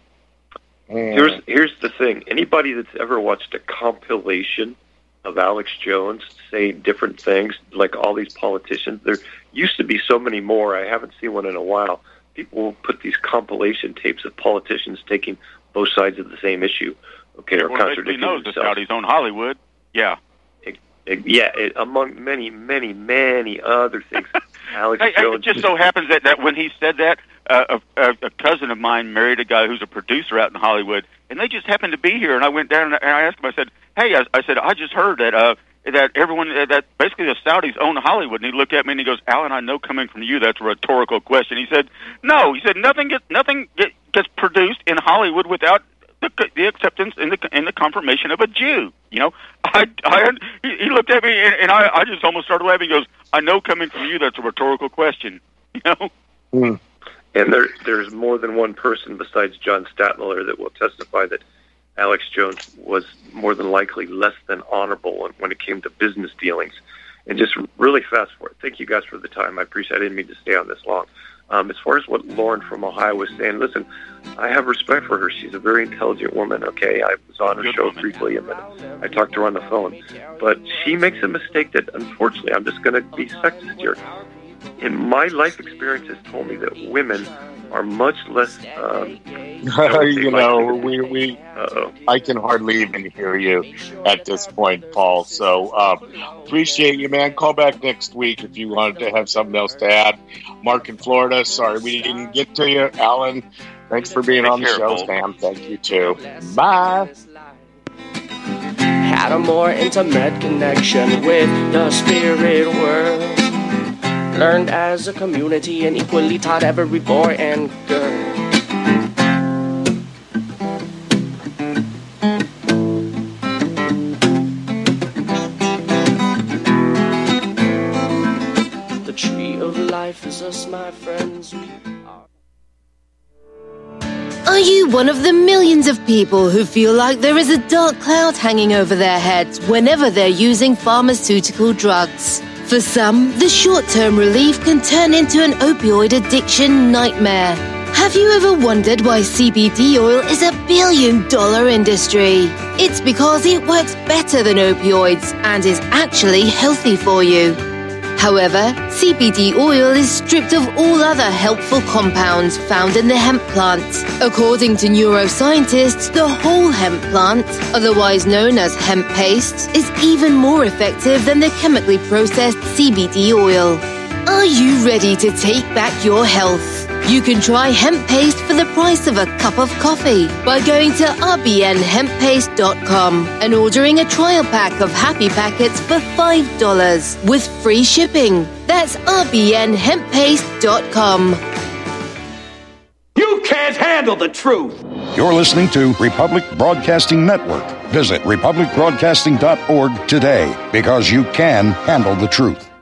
Speaker 17: Here's here's the thing. Anybody that's ever watched a compilation of Alex Jones saying different things, like all these politicians, there used to be so many more. I haven't seen one in a while. People will put these compilation tapes of politicians taking both sides of the same issue, okay, or
Speaker 3: Well,
Speaker 17: contradicting
Speaker 3: knows the
Speaker 17: themselves.
Speaker 3: Saudis own Hollywood. Yeah.
Speaker 17: It- it- yeah, it, among many, many, many other things. Alex
Speaker 3: Hey, hey,
Speaker 17: Jones
Speaker 3: it just so happens that, that when he said that, uh, a, a, a cousin of mine married a guy who's a producer out in Hollywood, and they just happened to be here. And I went down and I asked him. I said, "Hey," I, I said, "I just heard that uh, that everyone uh, that basically the Saudis own Hollywood." And he looked at me and he goes, "Alan, I know coming from you that's a rhetorical question." He said, "No," he said, "Nothing gets nothing get, gets produced in Hollywood without the, the acceptance and the and the confirmation of a Jew." You know, I, I he, he looked at me and, and I, I just almost started laughing. He goes, "I know coming from you that's a rhetorical question." You know.
Speaker 17: Mm. And there, there's more than one person besides John Stadtmiller that will testify that Alex Jones was more than likely less than honorable when, when it came to business dealings. And just really fast forward. Thank you guys for the time. I appreciate it. I didn't mean to stay on this long. Um, as far as what Lauren from Ohio was saying, listen, I have respect for her. She's a very intelligent woman, okay? I was on her
Speaker 3: Good
Speaker 17: show
Speaker 3: woman.
Speaker 17: briefly, and then I talked to her on the phone. But she makes a mistake that, unfortunately, I'm just going to be sexist here. In my life experience has told me that women are much less. Um,
Speaker 1: you know, we we
Speaker 17: Uh-oh.
Speaker 1: I can hardly even hear you at this point, Paul. So uh, appreciate you, man. Call back next week if you wanted to have something else to add. Mark in Florida, sorry we didn't get to you. Alan, thanks for being
Speaker 3: Take
Speaker 1: on the
Speaker 3: care,
Speaker 1: show,
Speaker 3: Paul.
Speaker 1: Sam. Thank you too. Bye.
Speaker 18: Had a more intimate connection with the spirit world. Learned as a community and equally taught every boy and girl. The tree of life is us, my friends. We are.
Speaker 19: Are you one of the millions of people who feel like there is a dark cloud hanging over their heads whenever they're using pharmaceutical drugs? For some, the short-term relief can turn into an opioid addiction nightmare. Have you ever wondered why C B D oil is a billion-dollar industry? It's because it works better than opioids and is actually healthy for you. However, C B D oil is stripped of all other helpful compounds found in the hemp plant. According to neuroscientists, the whole hemp plant, otherwise known as hemp paste, is even more effective than the chemically processed C B D oil. Are you ready to take back your health? You can try hemp paste for the price of a cup of coffee by going to r b n hemp paste dot com and ordering a trial pack of Happy Packets for five dollars with free shipping. That's r b n hemp paste dot com.
Speaker 20: You can't handle the truth.
Speaker 21: You're listening to Republic Broadcasting Network. Visit republic broadcasting dot org today because you can handle the truth.